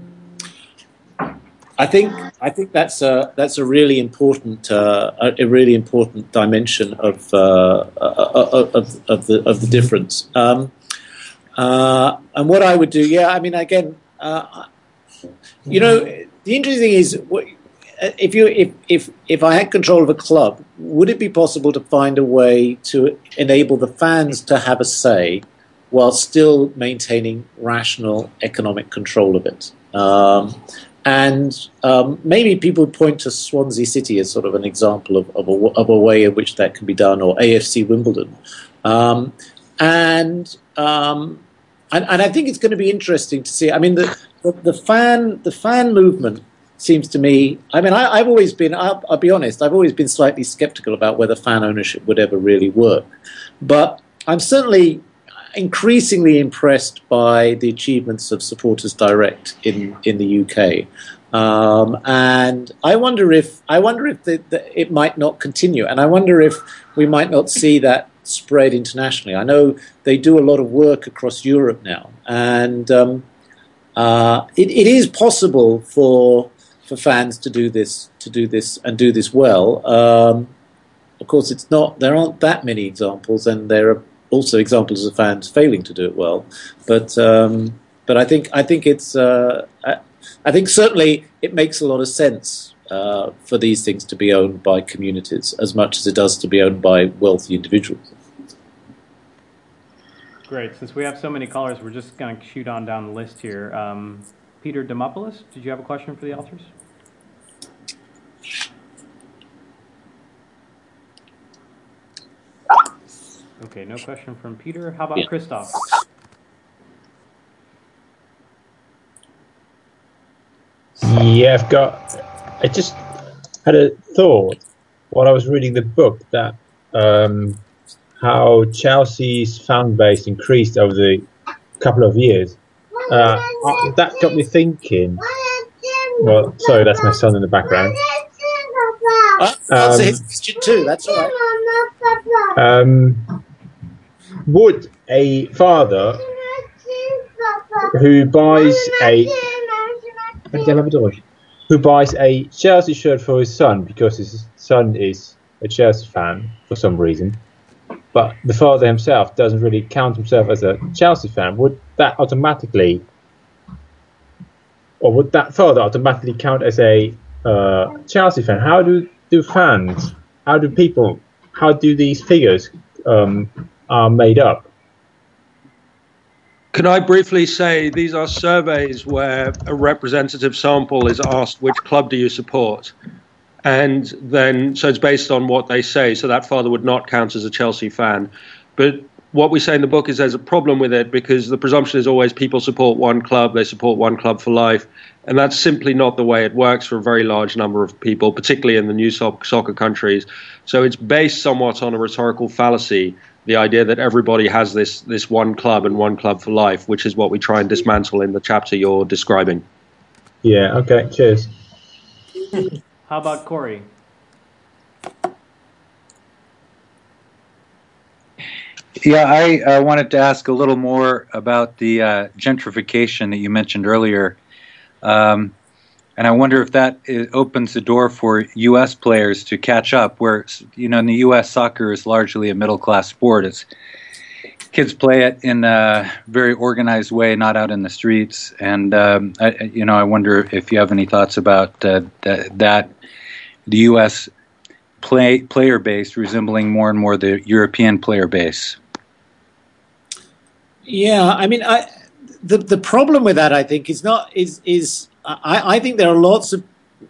I think I think that's a that's a really important uh, a really important dimension of uh, of, of the of the difference. Um, uh, and what I would do, yeah, I mean, again, uh, you know, the interesting thing is. What, If you if, if if I had control of a club, would it be possible to find a way to enable the fans to have a say while still maintaining rational economic control of it? Um, and um, maybe people point to Swansea City as sort of an example of, of, a, of a way in which that can be done, or A F C Wimbledon. Um, and, um, and and I think it's going to be interesting to see. I mean, the the, the fan the fan movement. Seems to me, I mean, I, I've always been, I'll, I'll be honest, I've always been slightly skeptical about whether fan ownership would ever really work. But I'm certainly increasingly impressed by the achievements of Supporters Direct in, in the U K. Um, and I wonder if, I wonder if the, the, it might not continue. And I wonder if we might not see that spread internationally. I know they do a lot of work across Europe now. And um, uh, it, it is possible for... for fans to do this, to do this, and do this well. Um, of course, it's not. There aren't that many examples, and there are also examples of fans failing to do it well. But um, but I think I think it's. Uh, I, I think certainly it makes a lot of sense uh, for these things to be owned by communities as much as it does to be owned by wealthy individuals. Great. Since we have so many callers, we're just going to shoot on down the list here. Um, Peter Demopoulos, did you have a question for the authors? Okay, no question from Peter. How about yeah. Christoph? Yeah, I've got... I just had a thought while I was reading the book that um, how Chelsea's fan base increased over the couple of years. Uh, that got me thinking. Well, sorry, that's my son in the background. Uh, that's um, his question too. That's all right. Um, would a father who buys a who buys a Chelsea shirt for his son because his son is a Chelsea fan for some reason, but the father himself doesn't really count himself as a Chelsea fan, would that automatically, or would that father automatically count as a uh, Chelsea fan? How do, do fans, how do people, how do these figures um, are made up? Can I briefly say these are surveys where a representative sample is asked which club do you support? And then, so it's based on what they say, so that father would not count as a Chelsea fan. But what we say in the book is there's a problem with it because the presumption is always people support one club, they support one club for life. And that's simply not the way it works for a very large number of people, particularly in the new soccer countries. So it's based somewhat on a rhetorical fallacy The idea that everybody has this this one club and one club for life, which is what we try and dismantle in the chapter you're describing. Yeah, okay, cheers. How about Corey? Yeah, I uh, wanted to ask a little more about the uh, gentrification that you mentioned earlier. Um, and I wonder if that is, opens the door for U S players to catch up, where, you know, in the U S soccer is largely a middle-class sport. It's, kids play it in a very organized way, not out in the streets. And, um, I, you know, I wonder if you have any thoughts about uh, that, that the U S play, player base resembling more and more the European player base. Yeah, I mean, I, the the problem with that, I think, is not is is I, I think there are lots of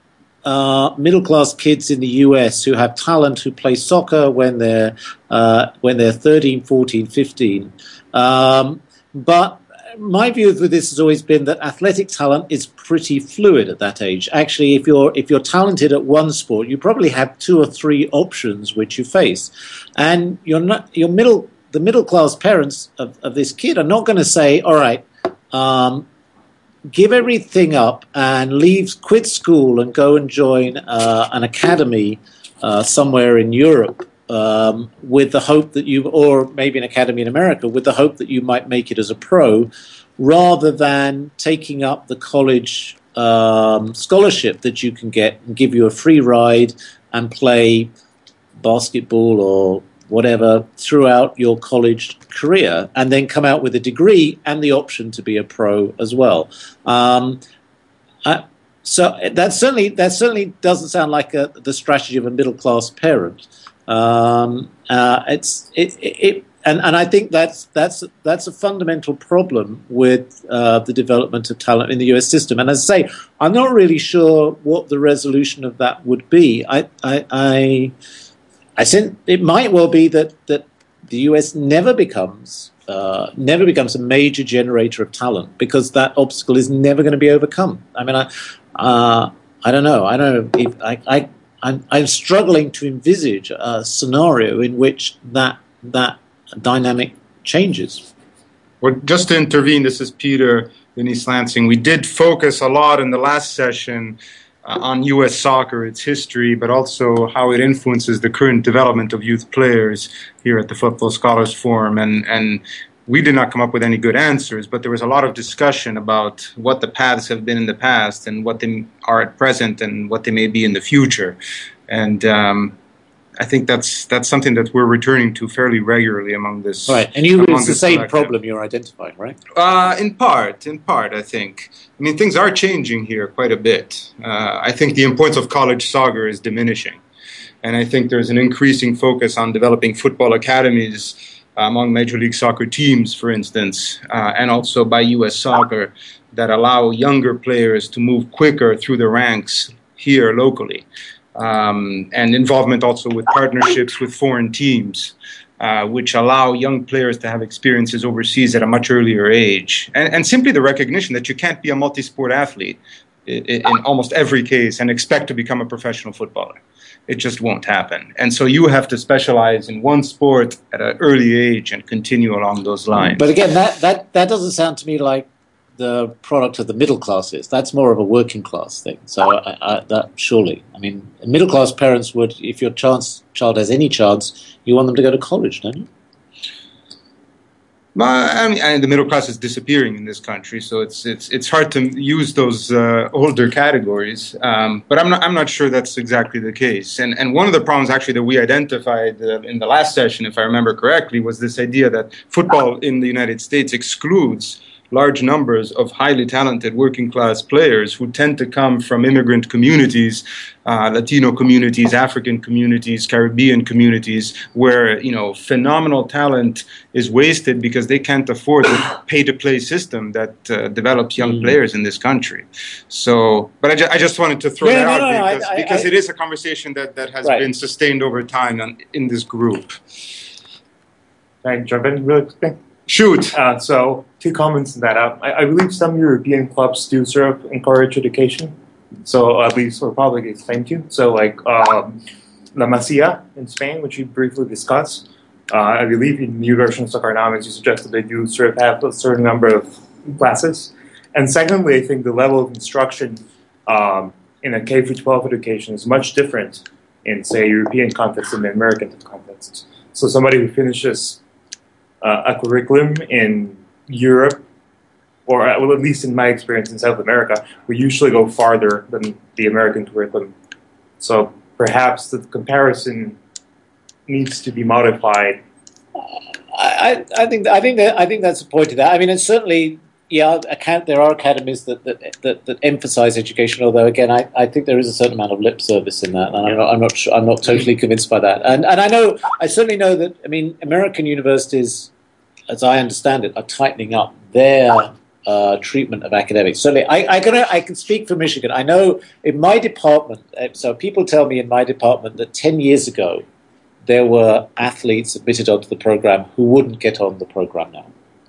uh, middle class kids in the U S who have talent, who play soccer when they're uh, when they're thirteen, fourteen, fifteen. Um, but my view with this has always been that athletic talent is pretty fluid at that age. Actually, if you're if you're talented at one sport, you probably have two or three options which you face, and you're not your middle. The middle-class parents of, of this kid are not going to say, all right, um, give everything up and leave, quit school and go and join uh, an academy uh, somewhere in Europe um, with the hope that you, or maybe an academy in America, with the hope that you might make it as a pro, rather than taking up the college um, scholarship that you can get and give you a free ride and play basketball or whatever throughout your college career, and then come out with a degree and the option to be a pro as well. Um, I, so that certainly that certainly doesn't sound like a, the strategy of a middle class parent. Um, uh, it's it, it, it and, and I think that's that's that's a fundamental problem with uh, the development of talent in the U S system. And as I say, I'm not really sure what the resolution of that would be. I I. I I think it might well be that, that the U S never becomes uh, never becomes a major generator of talent, because that obstacle is never going to be overcome. I mean, I uh, I don't know. I don't know if I, I I'm, I'm struggling to envisage a scenario in which that that dynamic changes. Well, just to intervene, this is Peter in East Lansing. We did focus a lot in the last session Uh, on U S soccer, its history, but also how it influences the current development of youth players here at the Football Scholars Forum. And, and we did not come up with any good answers, but there was a lot of discussion about what the paths have been in the past and what they are at present and what they may be in the future. And um, I think that's that's something that we're returning to fairly regularly among this. Right, and you it's the same collective. problem you're identifying, right? Uh, in part, in part, I think. I mean, things are changing here quite a bit. Uh, I think the importance of college soccer is diminishing, and I think there's an increasing focus on developing football academies uh, among Major League Soccer teams, for instance, uh, and also by U S soccer that allow younger players to move quicker through the ranks here locally. Um, and involvement also with partnerships with foreign teams, uh, which allow young players to have experiences overseas at a much earlier age. And, and simply the recognition that you can't be a multi-sport athlete in, in almost every case and expect to become a professional footballer. It just won't happen. And so you have to specialize in one sport at an early age and continue along those lines. But again, that, that, that doesn't sound to me like the product of the middle classes. That's more of a working class thing. So I, I, that surely, I mean, middle class parents would, if your chance, child has any chance, you want them to go to college, don't you? Well, I mean, and the middle class is disappearing in this country, so it's it's it's hard to use those uh, older categories. Um, but I'm not I'm not sure that's exactly the case. And and one of the problems actually that we identified uh, in the last session, if I remember correctly, was this idea that football in the United States excludes large numbers of highly talented working class players who tend to come from immigrant communities, uh, Latino communities, African communities, Caribbean communities, where, you know, phenomenal talent is wasted because they can't afford the pay-to-play system that uh, develops young mm. players in this country. So, but I, ju- I just wanted to throw yeah, that no, out no, because, I, I, because I, it is a conversation that, that has right. been sustained over time on, in this group. Can I jump in really quickly? Shoot. Uh, so, two comments on that. Uh, I, I believe some European clubs do sort of encourage education. So, at least, or probably explain to you. So, like um, La Masia in Spain, which we briefly discussed, Uh, I believe in the new version of Soccernomics, you suggested they do sort of have a certain number of classes. And secondly, I think the level of instruction um, in a K through twelve education is much different in, say, European context and the American context. So somebody who finishes uh, a curriculum in Europe, or well, at least in my experience in South America, we usually go farther than the American curriculum. So perhaps the comparison needs to be modified. I, I think I think that I think that's a point to that. I mean, it's certainly yeah. There are academies that that, that, that emphasize education. Although again, I, I think there is a certain amount of lip service in that, and I'm not I'm not sure, I'm not totally convinced by that. And and I know I certainly know that. I mean, American universities, as I understand it, are tightening up their uh, treatment of academics. Certainly, I I can I can speak for Michigan. I know in my department. So people tell me in my department that ten years ago, there were athletes admitted onto the program who wouldn't get on the program now.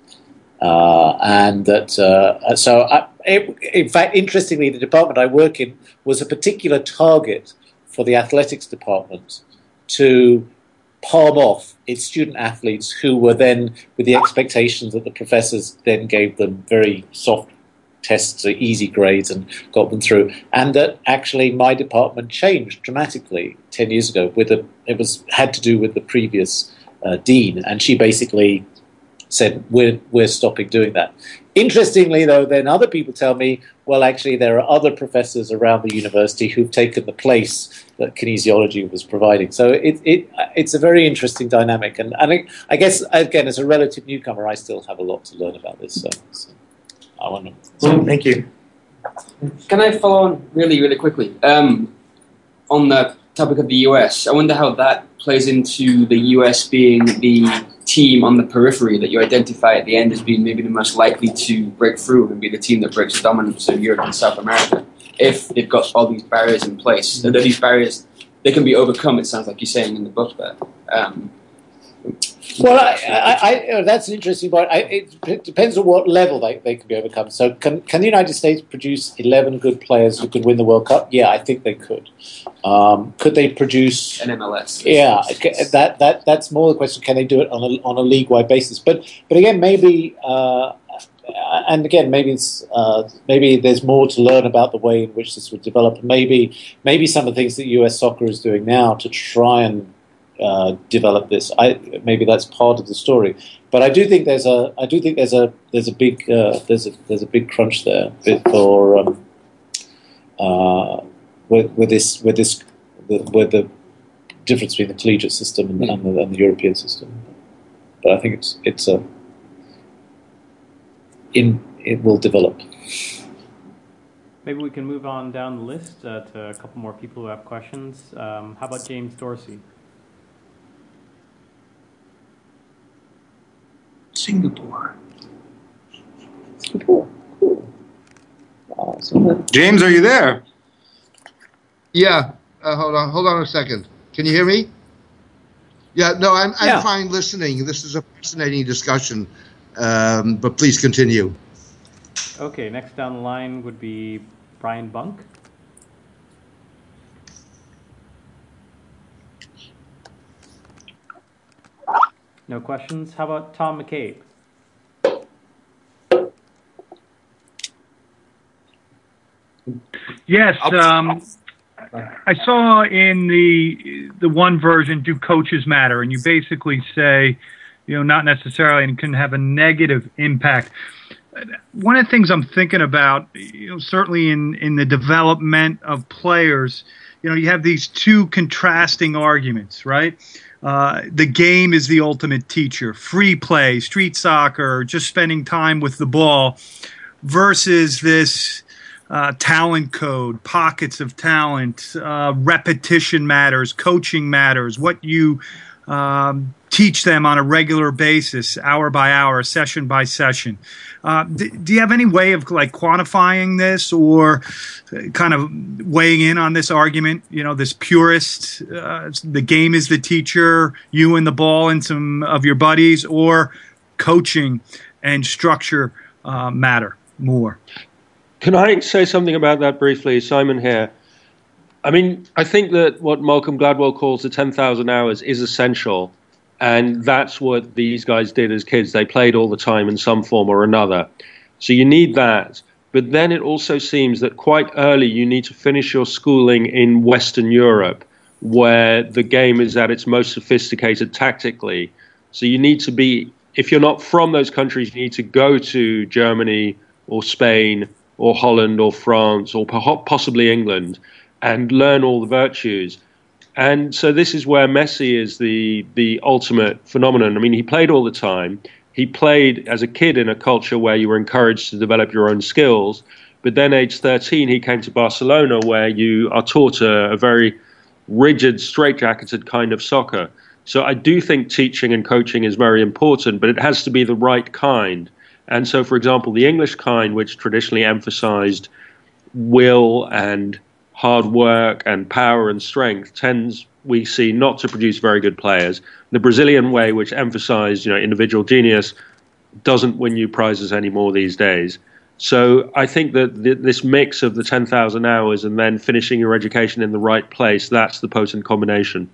Uh, and that, uh, so I, it, in fact, interestingly, the department I work in was a particular target for the athletics department to palm off its student athletes who were then, with the expectations that the professors then gave them very soft tests, so easy grades, and got them through. And that actually my department changed dramatically ten years ago. With a, it was had to do with the previous uh, dean, and she basically said, we're, we're stopping doing that. Interestingly, though, then other people tell me, well, actually, there are other professors around the university who've taken the place that kinesiology was providing. So it, it, it's a very interesting dynamic. And, and I, I guess, again, as a relative newcomer, I still have a lot to learn about this. So, so I want to... So, thank you. Can I follow on really, really quickly? Um, on the topic of the U S, I wonder how that plays into the U S being the team on the periphery that you identify at the end as being maybe the most likely to break through and be the team that breaks the dominance of Europe and South America, if they've got all these barriers in place. And these barriers, they can be overcome, it sounds like you're saying in the book there. Um, Well, I, I, I, that's an interesting point. I, it, it depends on what level they, they can be overcome. So can, can the United States produce eleven good players who could win the World Cup? Yeah, I think they could. Um, could they produce... An M L S. Yeah, that, that, that's more the question. Can they do it on a, on a league-wide basis? But but again, maybe... Uh, and again, maybe it's, uh, maybe there's more to learn about the way in which this would develop. Maybe maybe some of the things that U S soccer is doing now to try and Uh, develop this. I maybe that's part of the story, but I do think there's a I do think there's a there's a big uh, there's a there's a big crunch there for um, uh, with with this with this with the difference between the collegiate system and, and, the, and the European system. But I think it's it's a in it will develop. Maybe we can move on down the list uh, to a couple more people who have questions. Um, how about James Dorsey? Singapore. Singapore. Cool. Awesome. James, are you there? Yeah. Uh, hold on. Hold on a second. Can you hear me? Yeah. No, I'm. I'm Yeah. fine listening. This is a fascinating discussion. Um, but please continue. Okay, next down the line would be Brian Bunk. No questions. How about Tom McCabe? Yes, um, I saw in the the one version, do coaches matter? And you basically say, you know, not necessarily, and can have a negative impact. One of the things I'm thinking about, you know, certainly in, in the development of players, you know, you have these two contrasting arguments, right? Uh, the game is the ultimate teacher. Free play, street soccer, just spending time with the ball, versus this uh, talent code, pockets of talent, uh, repetition matters, coaching matters, what you um, teach them on a regular basis, hour by hour, session by session. Uh, do, do you have any way of like quantifying this or kind of weighing in on this argument? You know, this purist, uh, the game is the teacher, you and the ball and some of your buddies, or coaching and structure uh, matter more? Can I say something about that briefly? Simon here. I mean, I think that what Malcolm Gladwell calls the ten thousand hours is essential. And that's what these guys did as kids. They played all the time in some form or another. So you need that. But then it also seems that quite early you need to finish your schooling in Western Europe, where the game is at its most sophisticated tactically. So you need to be, if you're not from those countries, you need to go to Germany or Spain or Holland or France or possibly England and learn all the virtues. And so this is where Messi is the the ultimate phenomenon. I mean, he played all the time. He played as a kid in a culture where you were encouraged to develop your own skills. But then age thirteen, he came to Barcelona, where you are taught a, a very rigid, straitjacketed kind of soccer. So I do think teaching and coaching is very important, but it has to be the right kind. And so, for example, the English kind, which traditionally emphasized will and hard work and power and strength, tends, we see, not to produce very good players. The Brazilian way, which emphasized, you know, individual genius, doesn't win you prizes anymore these days. So I think that th this mix of the ten thousand hours and then finishing your education in the right place, that's the potent combination.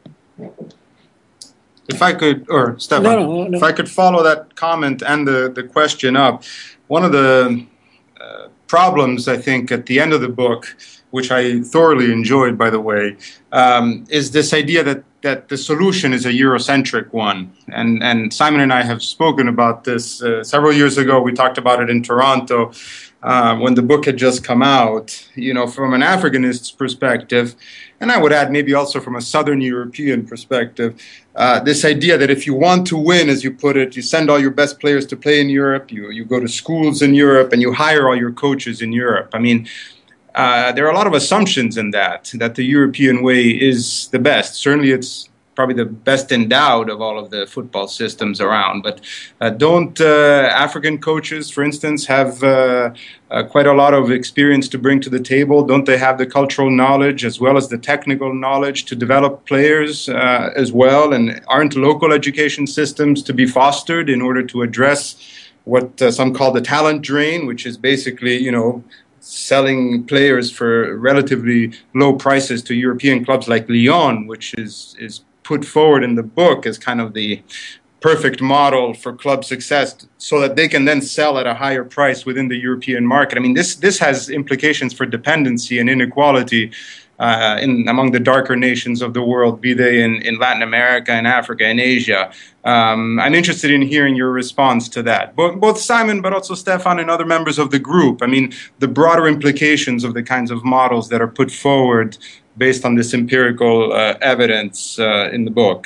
If I could, or Stefan, no, no, no. if I could follow that comment and the, the question up, one of the uh, problems, I think, at the end of the book, which I thoroughly enjoyed, by the way, um, is this idea that, that the solution is a Eurocentric one. And, and Simon and I have spoken about this uh, several years ago. We talked about it in Toronto uh, when the book had just come out. You know, from an Africanist's perspective, and I would add maybe also from a Southern European perspective, uh, this idea that if you want to win, as you put it, you send all your best players to play in Europe, you, you go to schools in Europe, and you hire all your coaches in Europe. I mean, Uh, there are a lot of assumptions in that, that the European way is the best. Certainly it's probably the best endowed of all of the football systems around. But uh, don't uh, African coaches, for instance, have uh, uh, quite a lot of experience to bring to the table? Don't they have the cultural knowledge as well as the technical knowledge to develop players uh, as well? And aren't local education systems to be fostered in order to address what uh, some call the talent drain, which is basically, you know, selling players for relatively low prices to European clubs like Lyon, which is, is put forward in the book as kind of the perfect model for club success so that they can then sell at a higher price within the European market. I mean, this, this has implications for dependency and inequality uh, in, among the darker nations of the world, be they in, in Latin America and Africa and Asia. Um, I'm interested in hearing your response to that. Both, both Simon, but also Stefan and other members of the group. I mean, the broader implications of the kinds of models that are put forward based on this empirical uh, evidence uh, in the book.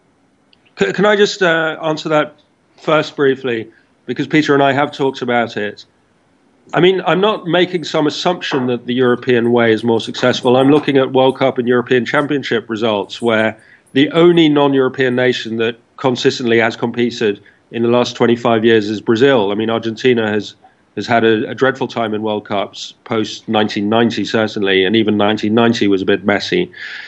Can, can I just uh, answer that first briefly? Because Peter and I have talked about it. I mean, I'm not making some assumption that the European way is more successful. I'm looking at World Cup and European Championship results where the only non-European nation that consistently has competed in the last twenty-five years is Brazil. I mean, Argentina has has had a, a dreadful time in World Cups post nineteen ninety, certainly, and even nineteen ninety was a bit messy.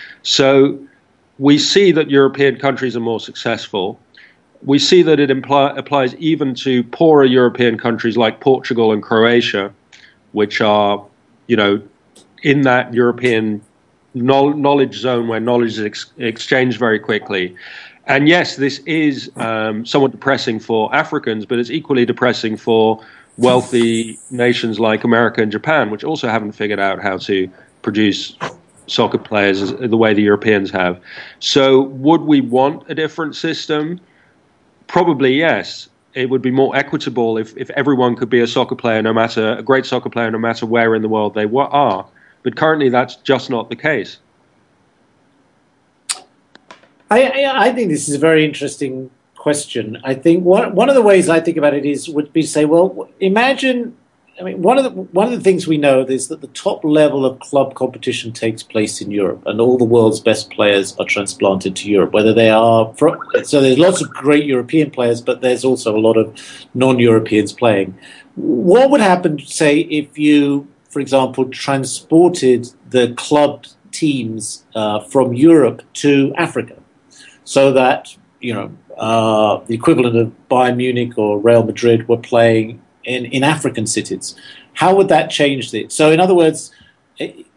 So we see that European countries are more successful. We see that it imply, applies even to poorer European countries like Portugal and Croatia, which are, you know, in that European knowledge zone where knowledge is ex exchanged very quickly. And yes, this is um, somewhat depressing for Africans, but it's equally depressing for wealthy nations like America and Japan, which also haven't figured out how to produce soccer players the way the Europeans have. So would we want a different system? Probably yes. It would be more equitable if, if everyone could be a soccer player, no matter a great soccer player, no matter where in the world they are. But currently, that's just not the case. I, I, I think this is a very interesting question. I think one one of the ways I think about it is would be to say, well, imagine. I mean, one of the one of the things we know is that the top level of club competition takes place in Europe, and all the world's best players are transplanted to Europe. Whether they are from, so there's lots of great European players, but there's also a lot of non-Europeans playing. What would happen, say, if you, for example, transported the club teams uh, from Europe to Africa, so that you know uh, the equivalent of Bayern Munich or Real Madrid were playing In, in African cities? How would that change it? So in other words,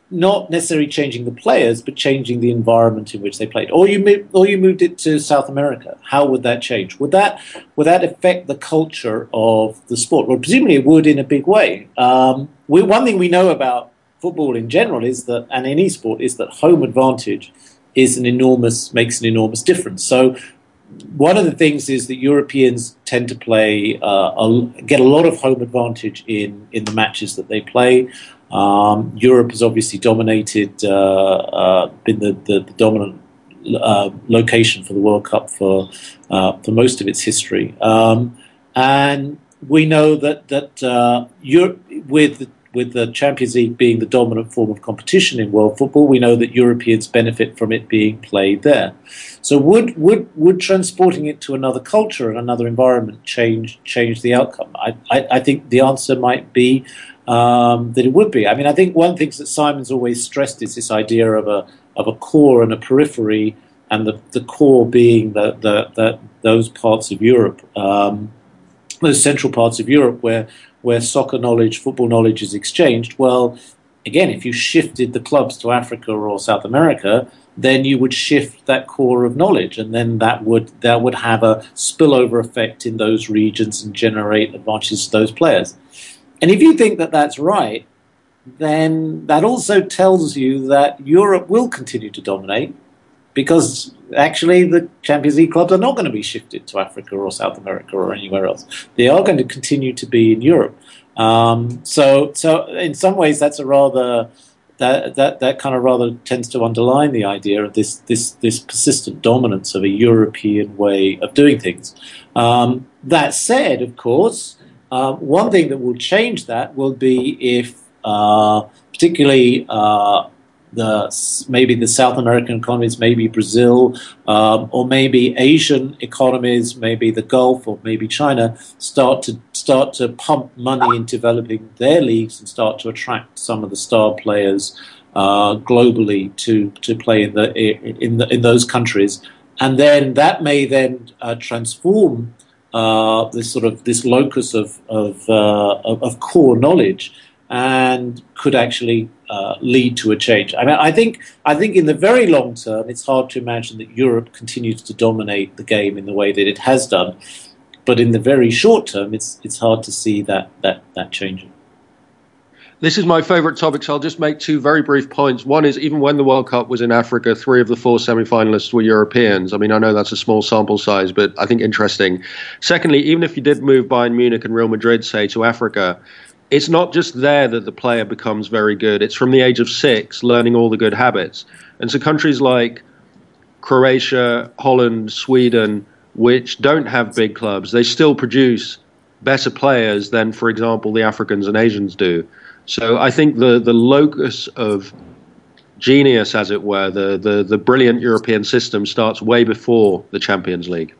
not necessarily changing the players, but changing the environment in which they played. Or you moved, or you moved it to South America. How would that change? Would that would that affect the culture of the sport? Well, presumably it would in a big way. Um, we, one thing we know about football in general is that, and any sport, is that home advantage is an enormous makes an enormous difference. So one of the things is that Europeans tend to play uh, a, get a lot of home advantage in in the matches that they play. Um, Europe has obviously dominated, uh, uh, been the, the, the dominant uh, location for the World Cup for uh, for most of its history, um, and we know that that uh, Europe, with with the Champions League being the dominant form of competition in world football, we know that Europeans benefit from it being played there. So, would would would transporting it to another culture and another environment change change the outcome? I I, I think the answer might be. Um, that it would be. I mean, I think one thing that Simon's always stressed is this idea of a of a core and a periphery, and the, the core being the, the, the those parts of Europe, um, those central parts of Europe where where soccer knowledge, football knowledge is exchanged. Well, again, if you shifted the clubs to Africa or South America, then you would shift that core of knowledge, and then that would that would have a spillover effect in those regions and generate advantages to those players. And if you think that that's right, then that also tells you that Europe will continue to dominate, because actually the Champions League clubs are not going to be shifted to Africa or South America or anywhere else. They are going to continue to be in Europe. Um, so, so in some ways, that's a rather that that that kind of rather tends to underline the idea of this this this persistent dominance of a European way of doing things. Um, that said, of course. Uh, one thing that will change that will be if, uh, particularly uh, the maybe the South American economies, maybe Brazil, um, or maybe Asian economies, maybe the Gulf, or maybe China, start to start to pump money into developing their leagues and start to attract some of the star players uh, globally to to play in the in the, in those countries, and then that may then uh, transform. Uh, this sort of this locus of of, uh, of of core knowledge, and could actually uh, lead to a change. I mean, I think I think in the very long term, it's hard to imagine that Europe continues to dominate the game in the way that it has done. But in the very short term, it's it's hard to see that that that changing. This is my favourite topic, so I'll just make two very brief points. One is, even when the World Cup was in Africa, three of the four semi-finalists were Europeans. I mean, I know that's a small sample size, but I think interesting. Secondly, even if you did move Bayern Munich and Real Madrid, say, to Africa, it's not just there that the player becomes very good. It's from the age of six, learning all the good habits. And so countries like Croatia, Holland, Sweden, which don't have big clubs, they still produce better players than, for example, the Africans and Asians do. So I think the, the locus of genius, as it were, the, the, the brilliant European system starts way before the Champions League.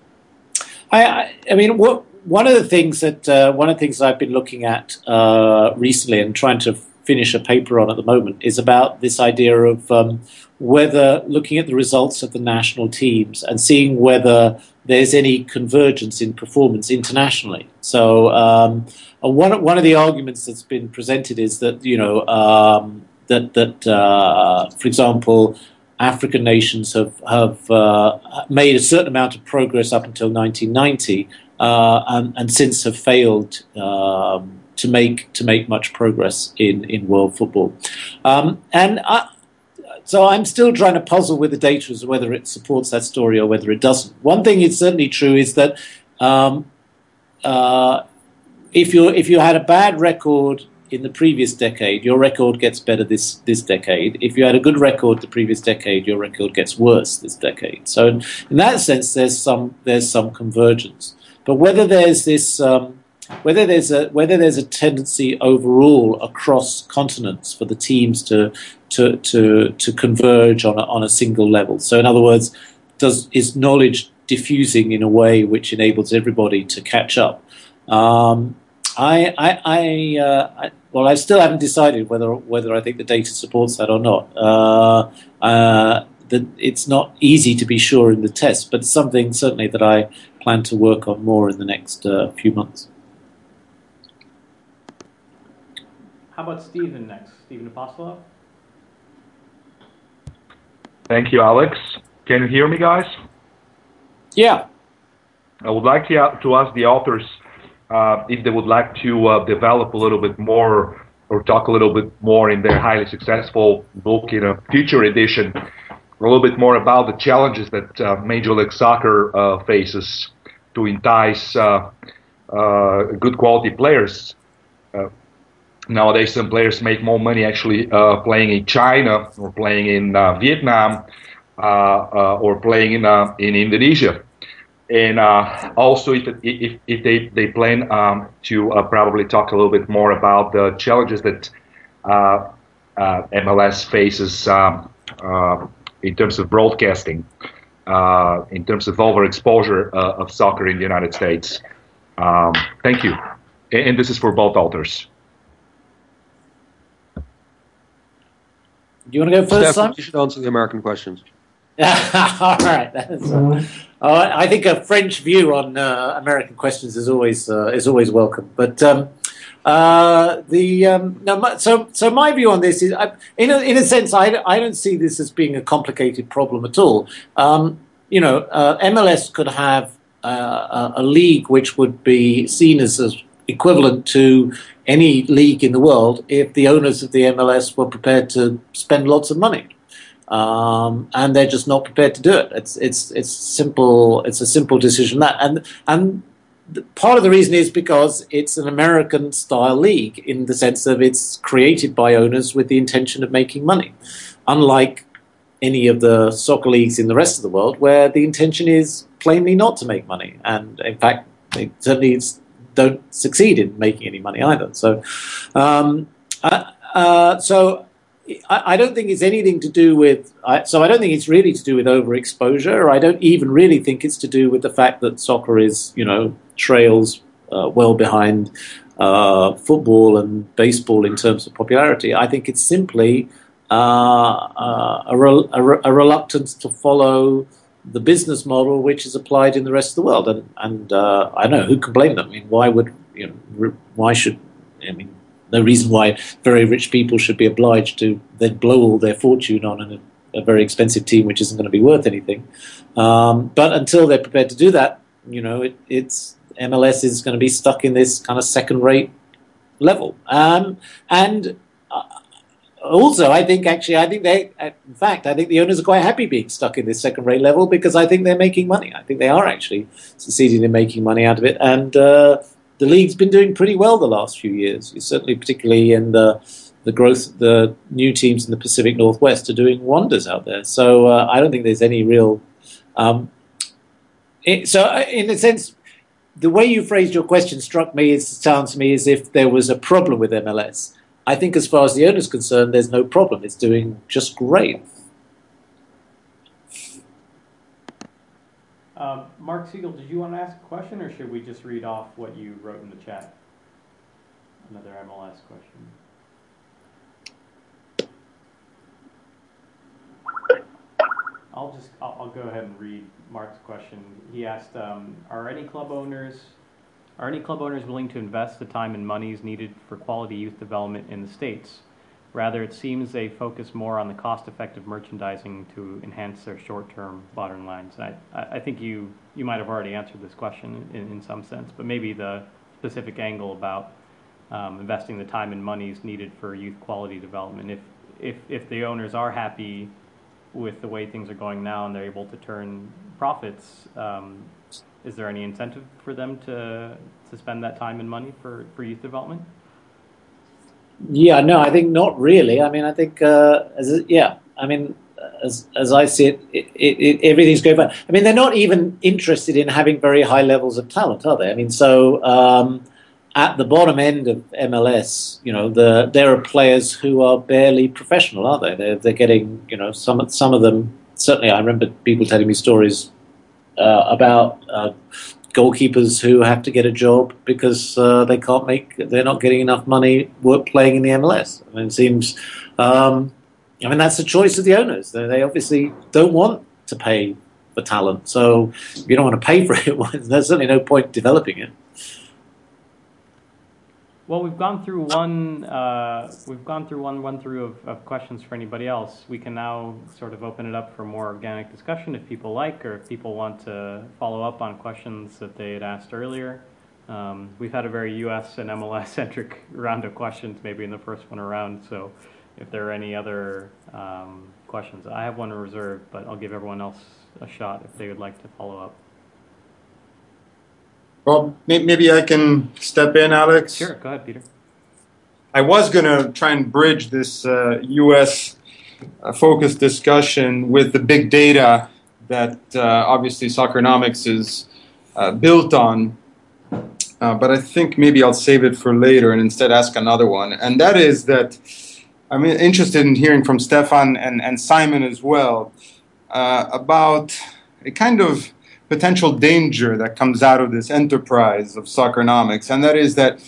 I, I, I mean, what, one of the things that uh, one of the things I've been looking at uh, recently and trying to finish a paper on at the moment is about this idea of um, whether looking at the results of the national teams and seeing whether there's any convergence in performance internationally. So um, one one of the arguments that's been presented is that you know um, that that uh, for example, African nations have have uh, made a certain amount of progress up until nineteen ninety, uh, and, and since have failed um, to make to make much progress in in world football, um, and. I, So I'm still trying to puzzle with the data as to whether it supports that story or whether it doesn't. One thing is certainly true is that um, uh, if you if you had a bad record in the previous decade, your record gets better this this decade. If you had a good record the previous decade, your record gets worse this decade. So in, in that sense, there's some there's some convergence. But whether there's this um, whether there's a whether there's a tendency overall across continents for the teams to to to, to converge on a, on a single level. So in other words, does is knowledge diffusing in a way which enables everybody to catch up? Um, I I, I, uh, I well, I still haven't decided whether whether I think the data supports that or not. Uh, uh, that it's not easy to be sure in the test, but it's something certainly that I plan to work on more in the next uh, few months. How about Stephen next? Stephen Apostolov? Thank you, Alex. Can you hear me, guys? Yeah. I would like to, to ask the authors uh, if they would like to uh, develop a little bit more or talk a little bit more in their highly successful book in a future edition, a little bit more about the challenges that uh, Major League Soccer uh, faces to entice uh, uh, good quality players. Uh, nowadays, some players make more money actually uh, playing in China or playing in uh, Vietnam uh, uh, or playing in uh, in Indonesia. And uh, also, if, it, if if they they plan um, to uh, probably talk a little bit more about the challenges that uh, uh, M L S faces um, uh, in terms of broadcasting, uh, in terms of overexposure uh, of soccer in the United States. Um, thank you, and, and this is for both authors. Do you want to go first, Simon? You should answer the American questions. All right. That's, uh, uh, I think a French view on uh, American questions is always uh, is always welcome. But um, uh, the um, no, my, so so my view on this is, I, in a, in a sense, I, I don't see this as being a complicated problem at all. Um, you know, uh, M L S could have uh, a, a league which would be seen as, as equivalent to any league in the world if the owners of the M L S were prepared to spend lots of money. Um, and they're just not prepared to do it. It's it's it's simple. It's a simple decision that, and and part of the reason is because it's an American style league in the sense that it's created by owners with the intention of making money, unlike any of the soccer leagues in the rest of the world where the intention is plainly not to make money, and in fact they certainly don't succeed in making any money either. So, um, uh, uh, so. I don't think it's anything to do with, so I don't think it's really to do with overexposure. I don't even really think it's to do with the fact that soccer is, you know, trails uh, well behind uh, football and baseball in terms of popularity. I think it's simply uh, uh, a, re- a, re- a reluctance to follow the business model which is applied in the rest of the world. And, and uh, I don't know, who can blame them? I mean, why would, you know, re- why should, I mean, no reason why very rich people should be obliged to then blow all their fortune on a, a very expensive team which isn't going to be worth anything. Um, but until they're prepared to do that, you know, it, it's M L S is going to be stuck in this kind of second-rate level. Um, and uh, also, I think actually, I think they, in fact, I think the owners are quite happy being stuck in this second-rate level because I think they're making money. I think they are actually succeeding in making money out of it, and. Uh, The league's been doing pretty well the last few years. Certainly, particularly in the the growth, the new teams in the Pacific Northwest are doing wonders out there. So uh, I don't think there's any real. Um, it, so in a sense, the way you phrased your question struck me. It sounds to me as if there was a problem with M L S. I think, as far as the owner's concerned, there's no problem. It's doing just great. Uh, Mark Siegel, did you want to ask a question, or should we just read off what you wrote in the chat? Another M L S question. I'll just I'll, I'll go ahead and read Mark's question. He asked, um, "Are any club owners are any club owners willing to invest the time and monies needed for quality youth development in the States? Rather, it seems they focus more on the cost-effective merchandising to enhance their short-term bottom lines." I, I think you, you might have already answered this question in, in some sense, but maybe the specific angle about um, investing the time and monies needed for youth quality development. If, if, if the owners are happy with the way things are going now and they're able to turn profits, um, is there any incentive for them to, to spend that time and money for, for youth development? Yeah, no, I think not really. I mean, I think, uh, as a, yeah, I mean, as as I see it, it, it, it, everything's going fine. I mean, they're not even interested in having very high levels of talent, are they? I mean, so um, at the bottom end of M L S, you know, the there are players who are barely professional, aren't they? They're, they're getting, you know, some some of them. Certainly, I remember people telling me stories uh, about. Uh, goalkeepers who have to get a job because uh, they can't make, they're not getting enough money work playing in the M L S. I mean, it seems, um, I mean, that's the choice of the owners. They, they obviously don't want to pay for talent. So if you don't want to pay for it, well, there's certainly no point developing it. Well, we've gone through one. Uh, we've gone through one run through of, of questions for anybody else. We can now sort of open it up for more organic discussion if people like, or if people want to follow up on questions that they had asked earlier. Um, we've had a very U S and M L S centric round of questions, maybe in the first one around. So, if there are any other um, questions, I have one reserved, but I'll give everyone else a shot if they would like to follow up. Well, maybe I can step in, Alex. Sure, go ahead, Peter. I was going to try and bridge this uh, U S uh, focused discussion with the big data that uh, obviously Soccernomics is uh, built on, uh, but I think maybe I'll save it for later and instead ask another one. And that is that I'm interested in hearing from Stefan and, and Simon as well uh, about a kind of potential danger that comes out of this enterprise of Soccernomics, and that is that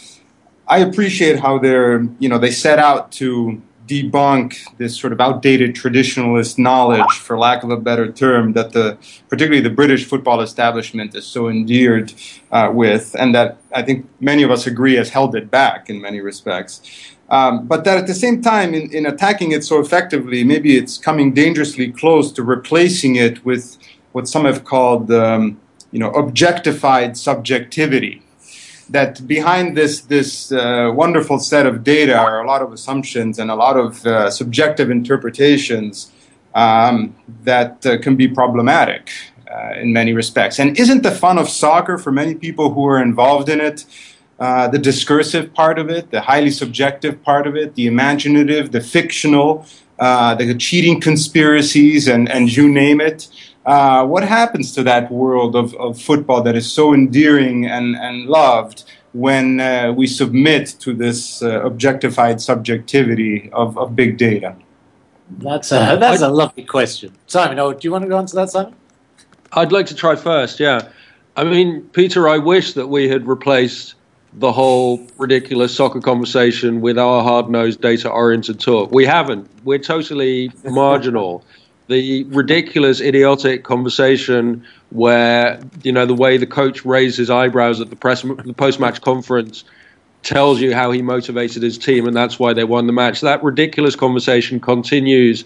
I appreciate how they're, you know, they set out to debunk this sort of outdated traditionalist knowledge, for lack of a better term, that the particularly the British football establishment is so endeared uh, with, and that I think many of us agree has held it back in many respects. Um, but that at the same time, in, in attacking it so effectively, maybe it's coming dangerously close to replacing it with what some have called, um, you know, objectified subjectivity. That behind this this uh, wonderful set of data are a lot of assumptions and a lot of uh, subjective interpretations um, that uh, can be problematic uh, in many respects. And isn't the fun of soccer for many people who are involved in it, uh, the discursive part of it, the highly subjective part of it, the imaginative, the fictional, uh, the cheating conspiracies, and, and you name it? Uh, what happens to that world of, of football that is so endearing and, and loved when uh, we submit to this uh, objectified subjectivity of, of big data? That's a, that's a lovely question. Simon, oh, do you want to go on to that, Simon? I'd like to try first, yeah. I mean, Peter, I wish that we had replaced the whole ridiculous soccer conversation with our hard-nosed, data-oriented talk. We haven't. We're totally marginal. The ridiculous, idiotic conversation where, you know, the way the coach raised his eyebrows at the press, the post-match conference tells you how he motivated his team and that's why they won the match. That ridiculous conversation continues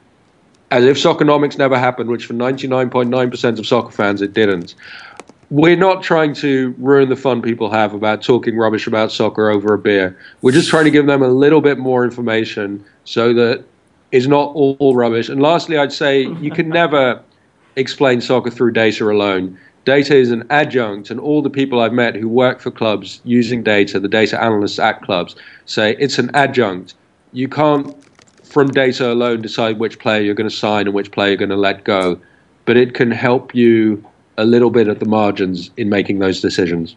as if Soccernomics never happened, which for ninety-nine point nine percent of soccer fans it didn't. We're not trying to ruin the fun people have about talking rubbish about soccer over a beer. We're just trying to give them a little bit more information so that it's not all rubbish. And lastly, I'd say you can never explain soccer through data alone. Data is an adjunct, and all the people I've met who work for clubs using data, the data analysts at clubs, say it's an adjunct. You can't, from data alone, decide which player you're going to sign and which player you're going to let go. But it can help you a little bit at the margins in making those decisions.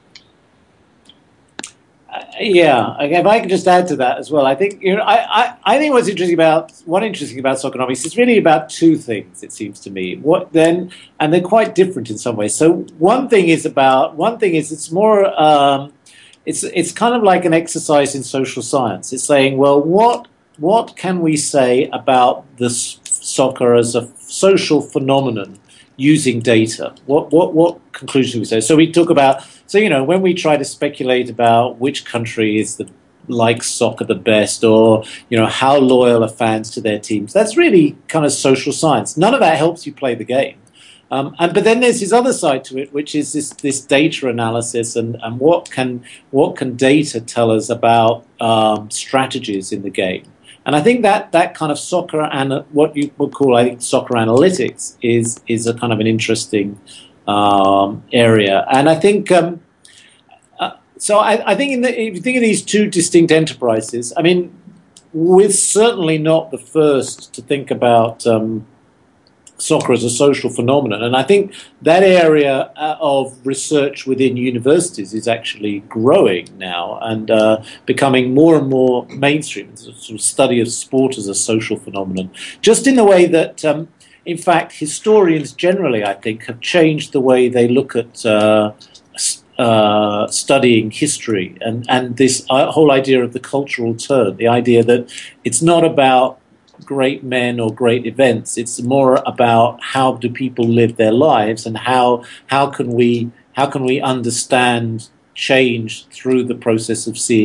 Uh, yeah, if I can just add to that as well, I think you know, I, I, I think what's interesting about what interesting about Soccernomics is really about two things. It seems to me, what then, and they're quite different in some ways. So one thing is about one thing is it's more um, it's it's kind of like an exercise in social science. It's saying, well, what what can we say about this soccer as a social phenomenon using data? What what what conclusion we say? So we talk about so you know when we try to speculate about which country is the likes soccer the best, or you know how loyal are fans to their teams. That's really kind of social science. None of that helps you play the game. Um, and but then there's this other side to it, which is this this data analysis and, and what can what can data tell us about um, strategies in the game. And I think that, that kind of soccer and what you would call, I think, soccer analytics is is a kind of an interesting um, area. And I think um, uh, so. I, I think in the, if you think of these two distinct enterprises, I mean, we're certainly not the first to think about um, soccer as a social phenomenon. And I think that area of research within universities is actually growing now and uh, becoming more and more mainstream. It's a sort of study of sport as a social phenomenon. Just in the way that, um, in fact, historians generally, I think, have changed the way they look at uh, uh, studying history and, and this uh, whole idea of the cultural turn, the idea that it's not about great men or great events. It's more about how do people live their lives and how how can we how can we understand change through the process of seeing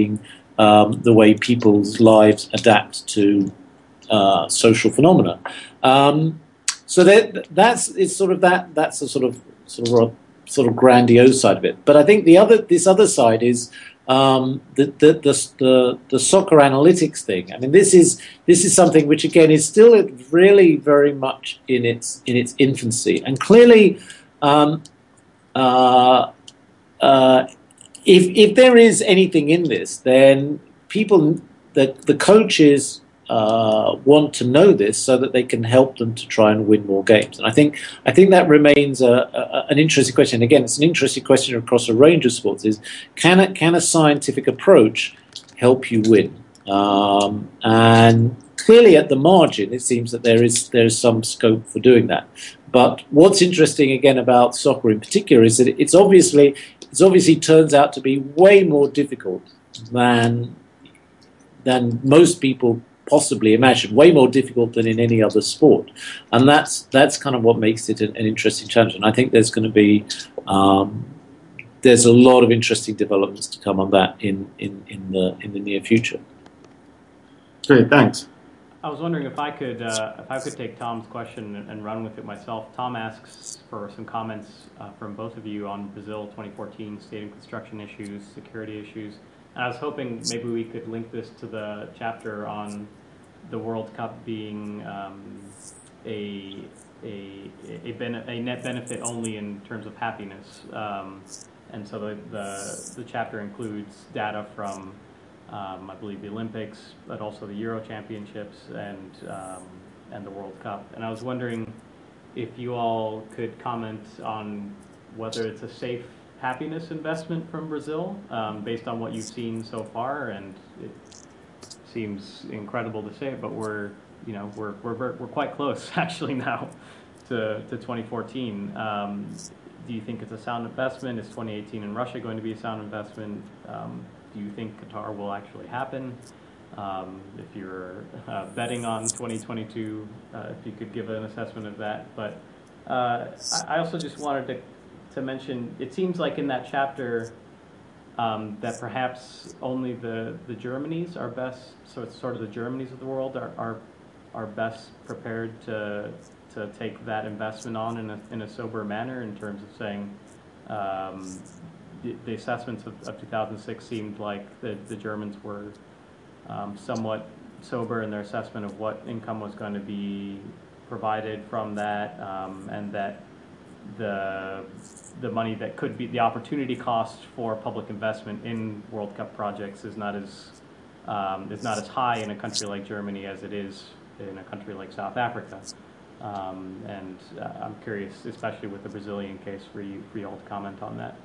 um, the way people's lives adapt to uh, social phenomena. Um, so that that's it's sort of that that's a sort of sort of sort of grandiose side of it. But I think the other this other side is um, the, the the the the soccer analytics thing. I mean, this is this is something which again is still really very much in its in its infancy, and clearly. Um, uh, uh, if if there is anything in this, then people, the the coaches uh, want to know this so that they can help them to try and win more games. And I think I think that remains a, a, an interesting question. Again, it's an interesting question across a range of sports. Is can a, can a scientific approach help you win? Um, and clearly, at the margin, it seems that there is there is some scope for doing that. But what's interesting again about soccer in particular is that it's obviously it's obviously turns out to be way more difficult than than most people possibly imagine, way more difficult than in any other sport, and that's that's kind of what makes it an, an interesting challenge. And I think there's going to be um, there's a lot of interesting developments to come on that in in, in the in the near future. Great, thanks. I was wondering if I could uh, if I could take Tom's question and, and run with it myself. Tom asks for some comments uh, from both of you on Brazil twenty fourteen stadium construction issues, security issues. And I was hoping maybe we could link this to the chapter on the World Cup being um, a a a, ben- a net benefit only in terms of happiness. Um, and so the, the the chapter includes data from. Um, I believe the Olympics, but also the Euro Championships and um, and the World Cup. And I was wondering if you all could comment on whether it's a safe happiness investment from Brazil, um, based on what you've seen so far. And it seems incredible to say it, but we're you know we're we're we're quite close actually now to to twenty fourteen. Um, do you think it's a sound investment? Is twenty eighteen in Russia going to be a sound investment? Um, Do you think Qatar will actually happen? Um, if you're uh, betting on twenty twenty-two, uh, if you could give an assessment of that. But uh, I also just wanted to, to mention, it seems like in that chapter um, that perhaps only the, the Germanys are best, so it's sort of the Germanys of the world are are, are best prepared to to take that investment on in a, in a sober manner in terms of saying, um, The, the assessments of, of two thousand six seemed like the, the Germans were um, somewhat sober in their assessment of what income was going to be provided from that, um, and that the the money that could be the opportunity cost for public investment in World Cup projects is not as um, is not as high in a country like Germany as it is in a country like South Africa. Um, and uh, I'm curious, especially with the Brazilian case, for you for you all to comment on that.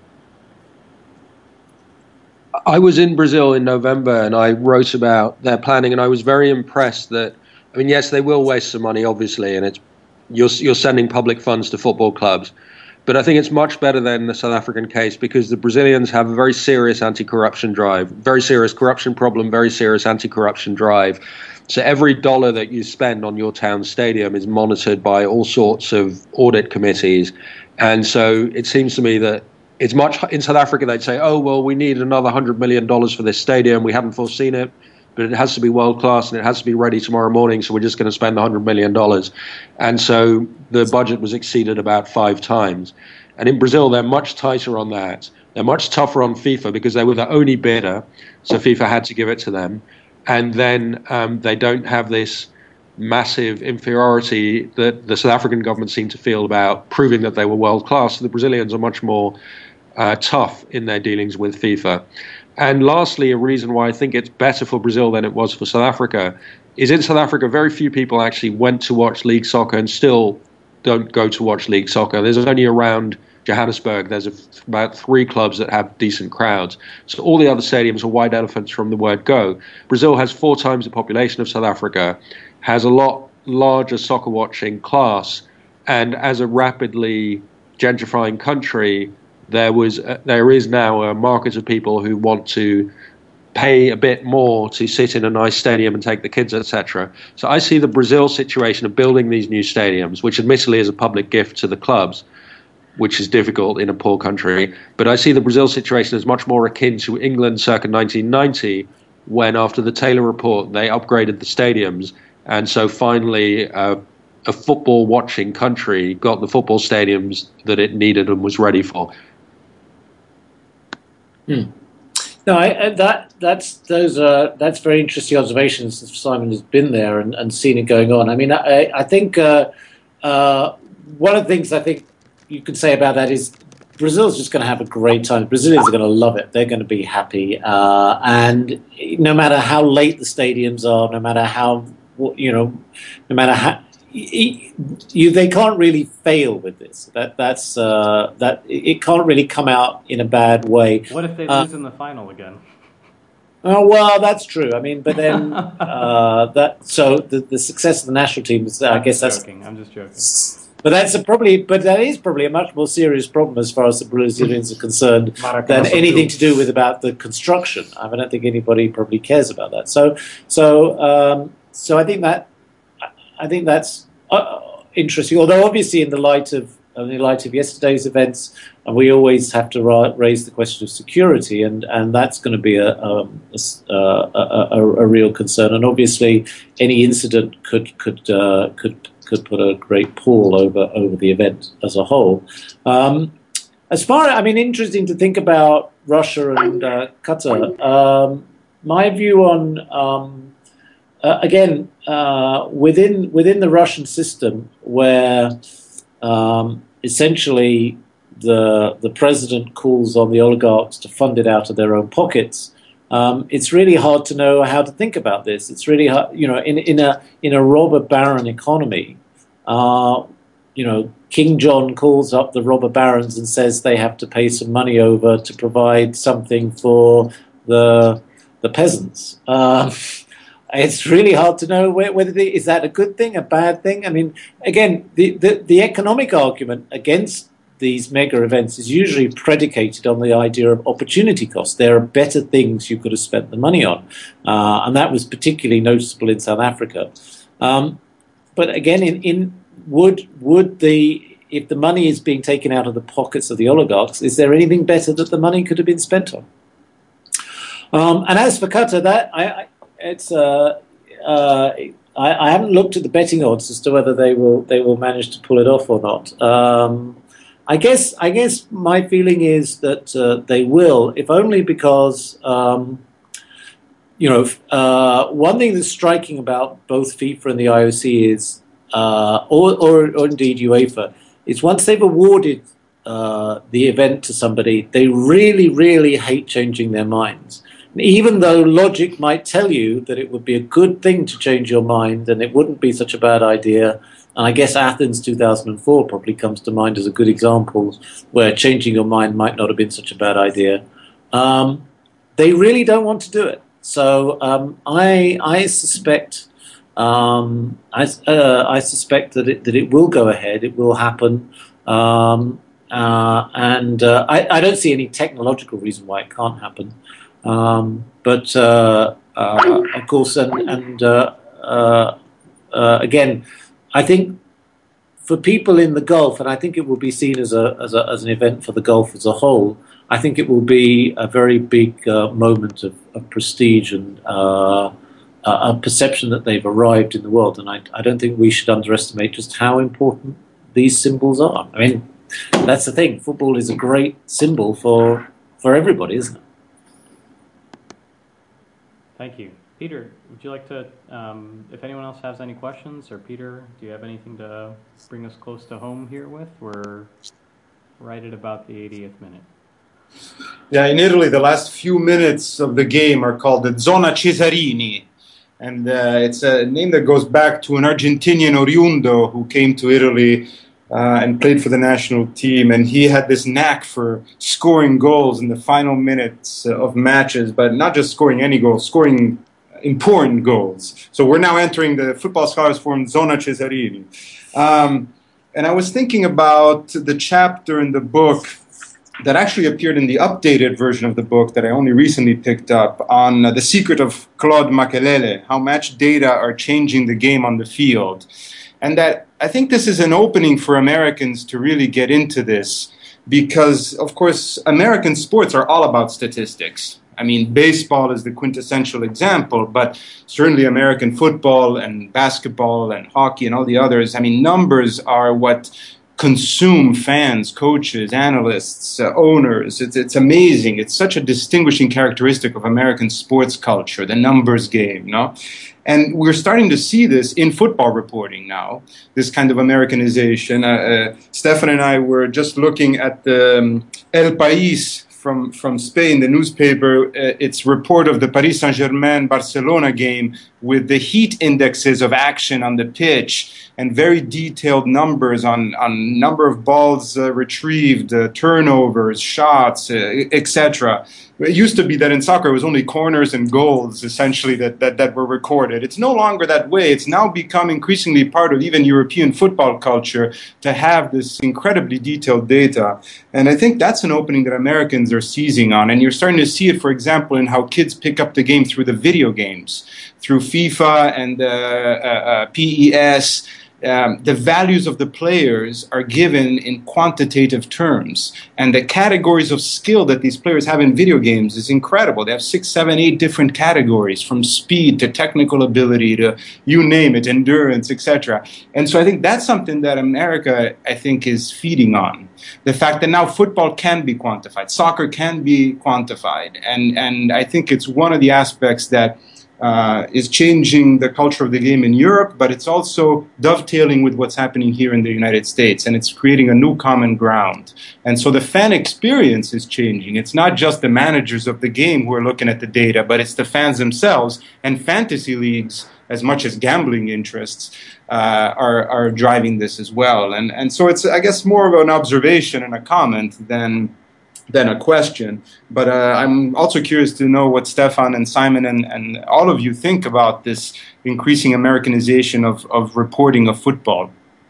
I was in Brazil in November and I wrote about their planning, and I was very impressed that, I mean, yes, they will waste some money, obviously, and it's you're, you're sending public funds to football clubs. But I think it's much better than the South African case because the Brazilians have a very serious anti-corruption drive, very serious corruption problem, very serious anti-corruption drive. So every dollar that you spend on your town stadium is monitored by all sorts of audit committees. And so it seems to me that it's much in South Africa, they'd say, oh, well, we need another one hundred million dollars for this stadium. We haven't foreseen it, but it has to be world class and it has to be ready tomorrow morning. So we're just going to spend one hundred million dollars. And so the budget was exceeded about five times. And in Brazil, they're much tighter on that. They're much tougher on FIFA because they were the only bidder. So FIFA had to give it to them. And then um, they don't have this massive inferiority that the South African government seemed to feel about proving that they were world class. So the Brazilians are much more Uh, tough in their dealings with FIFA. And lastly, a reason why I think it's better for Brazil than it was for South Africa is in South Africa, very few people actually went to watch league soccer and still don't go to watch league soccer. There's only around Johannesburg, there's a, about three clubs that have decent crowds. So all the other stadiums are white elephants from the word go. Brazil has four times the population of South Africa, has a lot larger soccer watching class, and as a rapidly gentrifying country, There was, uh, there is now a market of people who want to pay a bit more to sit in a nice stadium and take the kids, et cetera. So I see the Brazil situation of building these new stadiums, which admittedly is a public gift to the clubs, which is difficult in a poor country. But I see the Brazil situation as much more akin to England circa nineteen ninety, when after the Taylor report, they upgraded the stadiums. And so finally, uh, a football watching country got the football stadiums that it needed and was ready for. Hmm. No, I, I, that that's those are that's very interesting observations. Simon has been there and, and seen it going on. I mean, I, I think uh, uh, one of the things I think you can say about that is Brazil's just going to have a great time. Brazilians are going to love it. They're going to be happy, uh, and no matter how late the stadiums are, no matter how you know, no matter how. You, they can't really fail with this. That that's uh, that it can't really come out in a bad way. What if they uh, lose in the final again? Oh well, that's true. I mean, but then uh, that so the, the success of the national team is. I I'm guess just that's. joking. I'm just joking. But that's a probably. But that is probably a much more serious problem as far as the Brazilians are concerned than anything to do with about the construction. I, mean, I don't think anybody probably cares about that. So so um, so I think that I think that's. Uh, interesting, although obviously in the light of in the light of yesterday's events, and we always have to ra- raise the question of security, and, and that's going to be a, um, a, a, a, a real concern. And obviously, any incident could could uh, could could put a great pall over over the event as a whole. Um, as far, I mean, interesting to think about Russia and uh, Qatar. Um, my view on um, Uh, again, uh, within within the Russian system, where um, essentially the the president calls on the oligarchs to fund it out of their own pockets, um, it's really hard to know how to think about this. It's really hard, you know, in in a in a robber baron economy, uh, you know, King John calls up the robber barons and says they have to pay some money over to provide something for the the peasants. Uh, It's really hard to know whether the, is that a good thing, a bad thing. I mean, again, the, the, the economic argument against these mega events is usually predicated on the idea of opportunity cost. There are better things you could have spent the money on, uh, and that was particularly noticeable in South Africa. Um, but again, in, in would would the if the money is being taken out of the pockets of the oligarchs, is there anything better that the money could have been spent on? Um, and as for Qatar, that I. I It's. Uh, uh, I, I haven't looked at the betting odds as to whether they will they will manage to pull it off or not. Um, I guess. I guess my feeling is that uh, they will, if only because um, you know uh, one thing that's striking about both FIFA and the I O C is, uh, or, or or indeed UEFA, is once they've awarded uh, the event to somebody, they really really hate changing their minds. Even though logic might tell you that it would be a good thing to change your mind and it wouldn't be such a bad idea, and I guess Athens two thousand four probably comes to mind as a good example where changing your mind might not have been such a bad idea, um, they really don't want to do it. So um, I I suspect um, I, uh, I suspect that it, that it will go ahead, it will happen, um, uh, and uh, I, I don't see any technological reason why it can't happen. Um, but uh, uh, of course, and, and uh, uh, uh, again, I think for people in the Gulf, and I think it will be seen as a, as a as an event for the Gulf as a whole. I think it will be a very big uh, moment of, of prestige and uh, a perception that they've arrived in the world. And I, I don't think we should underestimate just how important these symbols are. I mean, that's the thing. Football is a great symbol for for everybody, isn't it? Thank you. Peter, would you like to, um, if anyone else has any questions, or Peter, do you have anything to bring us close to home here with? We're right at about the eightieth minute. Yeah, in Italy, the last few minutes of the game are called the Zona Cesarini. And uh, it's a name that goes back to an Argentinian oriundo who came to Italy uh, and played for the national team. And he had this knack for scoring goals in the final minutes of matches, but not just scoring any goals, scoring important goals. So we're now entering the Football Scholars Forum Zona Cesarini. Um, and I was thinking about the chapter in the book that actually appeared in the updated version of the book that I only recently picked up on uh, the secret of Claude Makelele, how match data are changing the game on the field. And that I think this is an opening for Americans to really get into this because, of course, American sports are all about statistics. I mean, baseball is the quintessential example, but certainly American football and basketball and hockey and all the others, I mean, numbers are what consume fans, coaches, analysts, uh, owners. It's, it's amazing. It's such a distinguishing characteristic of American sports culture, the numbers game, no? And we're starting to see this in football reporting now, this kind of Americanization. Uh, uh, Stefan and I were just looking at the um, El País from, from Spain, the newspaper, uh, its report of the Paris Saint-Germain-Barcelona game with the heat indexes of action on the pitch and very detailed numbers on, on number of balls uh, retrieved, uh, turnovers, shots, uh, et cetera. It used to be that in soccer it was only corners and goals, essentially, that, that, that were recorded. It's no longer that way. It's now become increasingly part of even European football culture to have this incredibly detailed data. And I think that's an opening that Americans are seizing on. And you're starting to see it, for example, in how kids pick up the game through the video games, through FIFA and uh, uh, uh, P E S. Um, the values of the players are given in quantitative terms. And the categories of skill that these players have in video games is incredible. They have six, seven, eight different categories, from speed to technical ability to you name it, endurance, et cetera. And so I think that's something that America, I think, is feeding on. The fact that now football can be quantified, soccer can be quantified. And, and I think it's one of the aspects that Uh, is changing the culture of the game in Europe, but it's also dovetailing with what's happening here in the United States, and it's creating a new common ground. And so the fan experience is changing. It's not just the managers of the game who are looking at the data, but it's the fans themselves, and fantasy leagues, as much as gambling interests, uh, are, are driving this as well. And, and so it's, I guess, more of an observation and a comment than than a question. But uh, I'm also curious to know what Stefan and Simon and, and all of you think about this increasing Americanization of, of reporting of football.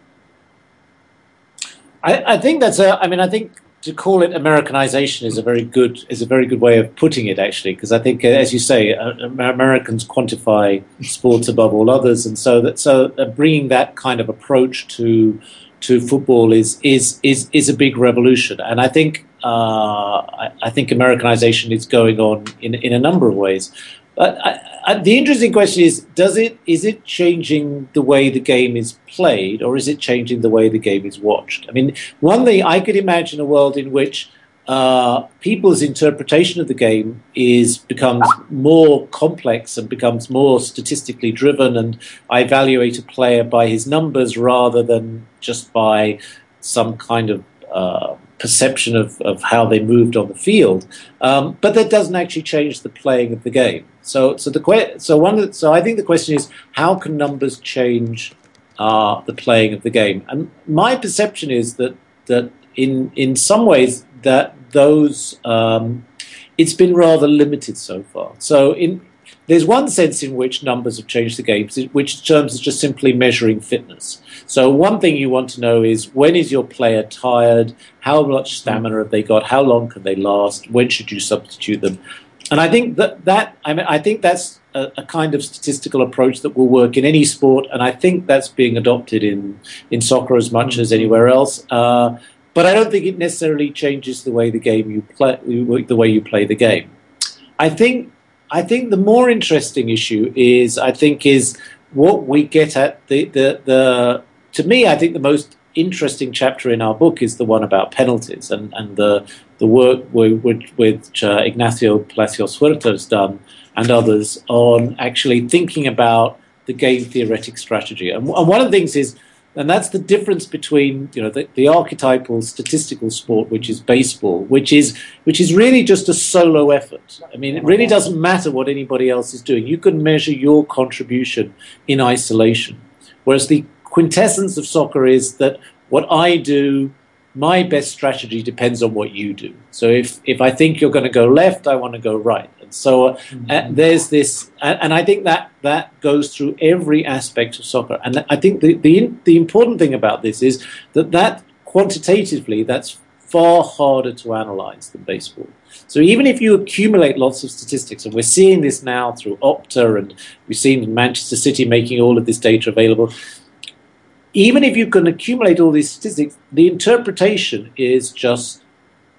I, I think that's a, I mean, I think to call it Americanization is a very good, is a very good way of putting it, actually, because I think, as you say, uh, Americans quantify sports above all others. And so that, so uh, bringing that kind of approach to to football is is is is a big revolution, and I think uh, I, I think Americanization is going on in in a number of ways. But I, I, the interesting question is: Does it is it changing the way the game is played, or is it changing the way the game is watched? I mean, one thing I could imagine a world in which uh, people's interpretation of the game is becomes more complex and becomes more statistically driven, and I evaluate a player by his numbers rather than just by some kind of uh, perception of, of how they moved on the field. Um, but that doesn't actually change the playing of the game. So, so the que- so one, of the, so I think the question is, how can numbers change uh, the playing of the game? And my perception is that that in in some ways that those um, it's been rather limited so far. So in there's one sense in which numbers have changed the game, which in terms is just simply measuring fitness. So one thing you want to know is, when is your player tired? How much stamina have they got? How long can they last? When should you substitute them? And I think that, that I mean, I think that's a, a kind of statistical approach that will work in any sport, and I think that's being adopted in, in soccer as much as anywhere else. Uh, but I don't think it necessarily changes the way the game you play, the way you play the game. I think I think the more interesting issue is, I think, is what we get at the, the, the to me, I think the most interesting chapter in our book is the one about penalties, and, and the the work which, which uh, Ignacio Palacios Huerta has done and others on actually thinking about the game theoretic strategy. And, and one of the things is, and that's the difference between, you know, the, the archetypal statistical sport, which is baseball, which is which is really just a solo effort. I mean, it really doesn't matter what anybody else is doing. You can measure your contribution in isolation. Whereas the quintessence of soccer is that what I do, my best strategy depends on what you do. So if, if I think you're going to go left, I want to go right. And so uh, mm-hmm. uh, there's this, and, and I think that that goes through every aspect of soccer. And I think the, the the important thing about this is that that quantitatively, that's far harder to analyze than baseball. So even if you accumulate lots of statistics, and we're seeing this now through Opta, and we've seen Manchester City making all of this data available, even if you can accumulate all these statistics, the interpretation is just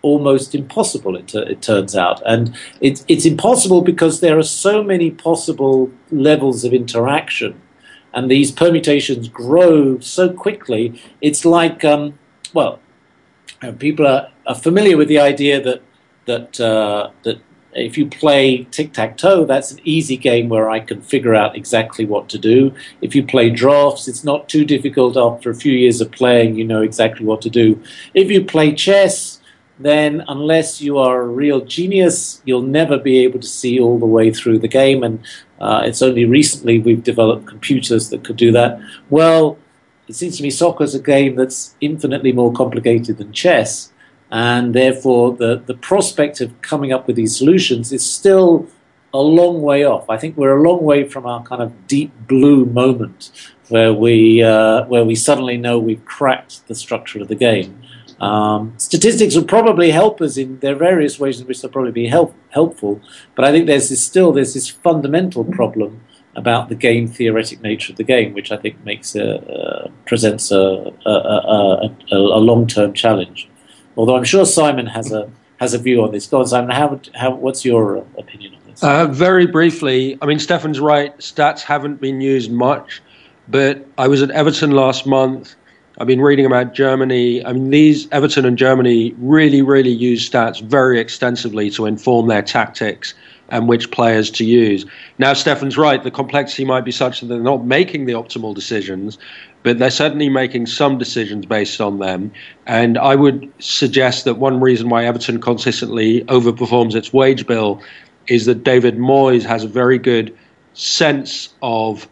almost impossible, it, it turns out. And it, it's impossible because there are so many possible levels of interaction, and these permutations grow so quickly. It's like, um, well, people are, are familiar with the idea that that uh, that if you play tic-tac-toe, that's an easy game where I can figure out exactly what to do. If you play drafts, it's not too difficult. After a few years of playing, you know exactly what to do. If you play chess, then unless you are a real genius, you'll never be able to see all the way through the game. And uh, it's only recently we've developed computers that could do that. Well, it seems to me soccer is a game that's infinitely more complicated than chess. And therefore, the, the prospect of coming up with these solutions is still a long way off. I think we're a long way from our kind of deep blue moment where we uh, where we suddenly know we've cracked the structure of the game. Um, statistics will probably help us in there are various ways in which they'll probably be help, helpful. But I think there's this, still there's this fundamental problem about the game theoretic nature of the game, which I think makes a, uh, presents a, a, a, a, a long-term challenge. Although I'm sure Simon has a has a view on this. Go on, Simon. How, how what's your opinion on this? Uh, very briefly, I mean, Stefan's right. Stats haven't been used much, but I was at Everton last month. I've been reading about Germany. I mean, these Everton and Germany really, really use stats very extensively to inform their tactics and which players to use. Now, Stefan's right. The complexity might be such that they're not making the optimal decisions, but they're certainly making some decisions based on them. And I would suggest that one reason why Everton consistently overperforms its wage bill is that David Moyes has a very good sense of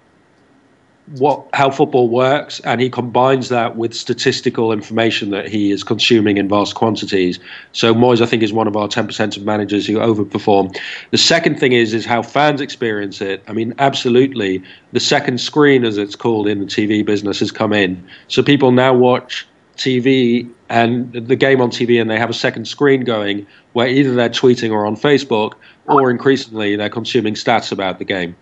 what how football works, and he combines that with statistical information that he is consuming in vast quantities. So Moyes, I think, is one of our ten percent of managers who overperform. The second thing is is how fans experience it. I mean, absolutely, the second screen, as it's called in the T V business, has come in. So people now watch T V and the game on T V, and they have a second screen going where either they're tweeting or on Facebook, or increasingly they're consuming stats about the game.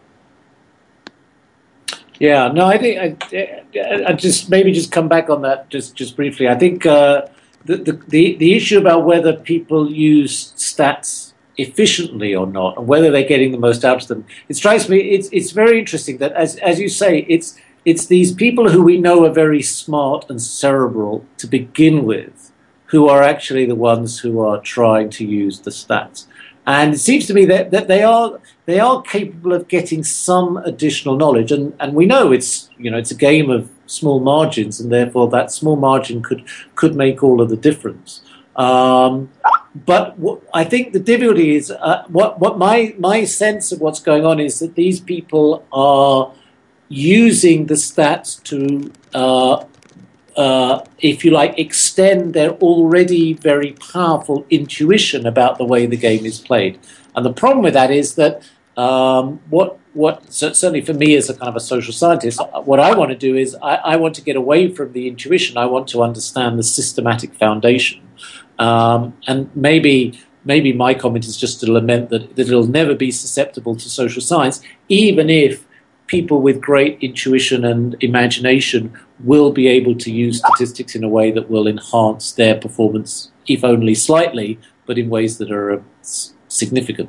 Yeah, no, I think I, I just maybe just come back on that just, just briefly. I think uh, the, the the the issue about whether people use stats efficiently or not, and whether they're getting the most out of them, it strikes me it's it's very interesting that as as you say, it's it's these people who we know are very smart and cerebral to begin with, who are actually the ones who are trying to use the stats. And it seems to me that, that they are they are capable of getting some additional knowledge, and, and we know it's you know it's a game of small margins, and therefore that small margin could could make all of the difference. Um, but what, I think the difficulty is uh, what what my my sense of what's going on is that these people are using the stats to uh, Uh, if you like, extend their already very powerful intuition about the way the game is played. And the problem with that is that um, what what certainly for me as a kind of a social scientist, what I want to do is I, I want to get away from the intuition. I want to understand the systematic foundation. Um, and maybe maybe my comment is just to lament that, that it'll never be susceptible to social science, even if people with great intuition and imagination will be able to use statistics in a way that will enhance their performance, if only slightly, but in ways that are uh, significant.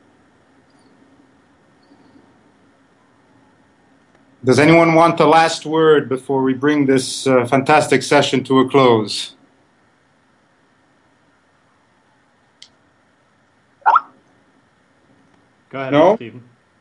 Does anyone want the last word before we bring this uh, fantastic session to a close? Go ahead, no? Stephen.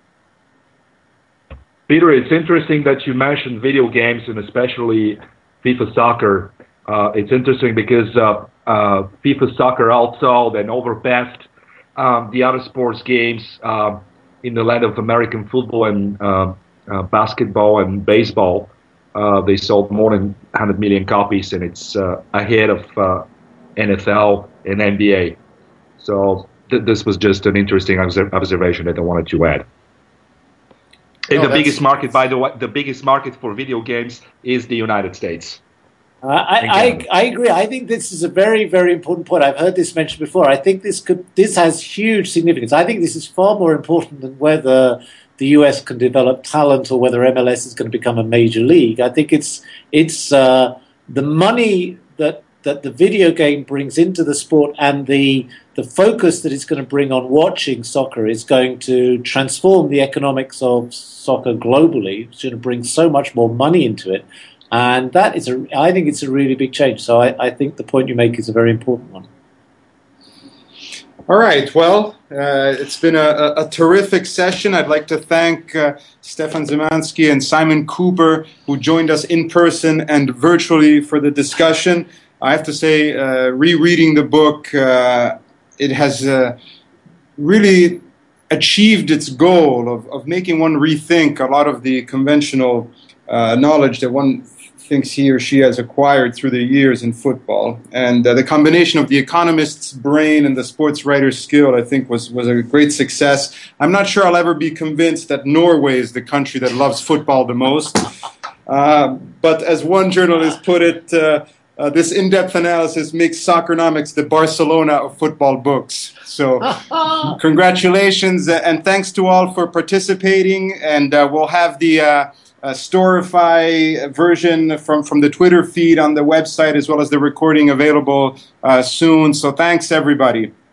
Peter, it's interesting that you mentioned video games and especially FIFA Soccer. Uh, it's interesting because uh, uh, FIFA Soccer outsold and overpassed um, the other sports games uh, in the land of American football and uh, uh, basketball and baseball. Uh, they sold more than one hundred million copies, and it's uh, ahead of uh, N F L and N B A. So th this was just an interesting observation that I wanted to add. And No, the biggest market, by the way, the biggest market for video games is the United States. Uh, I, I, I agree. I think this is a very, very important point. I've heard this mentioned before. I think this could this has huge significance. I think this is far more important than whether the U S can develop talent or whether M L S is going to become a major league. I think it's it's uh, the money that that the video game brings into the sport and the the focus that it's going to bring on watching soccer is going to transform the economics of soccer globally. It's going to bring so much more money into it. And that is, a, I think it's a really big change. So I, I think the point you make is a very important one. All right. Well, uh, it's been a, a terrific session. I'd like to thank uh, Stefan Szymanski and Simon Cooper, who joined us in person and virtually for the discussion. I have to say, uh, rereading the book, uh, it has uh, really achieved its goal of, of making one rethink a lot of the conventional uh, knowledge that one thinks he or she has acquired through the years in football. And uh, the combination of the economist's brain and the sports writer's skill, I think, was, was a great success. I'm not sure I'll ever be convinced that Norway is the country that loves football the most. Uh, but as one journalist put it, uh, uh, this in-depth analysis makes Soccernomics the Barcelona of football books. So congratulations, and thanks to all for participating. And uh, we'll have the... Uh, Uh, Storify version from, from the Twitter feed on the website, as well as the recording available uh, soon. So thanks, everybody.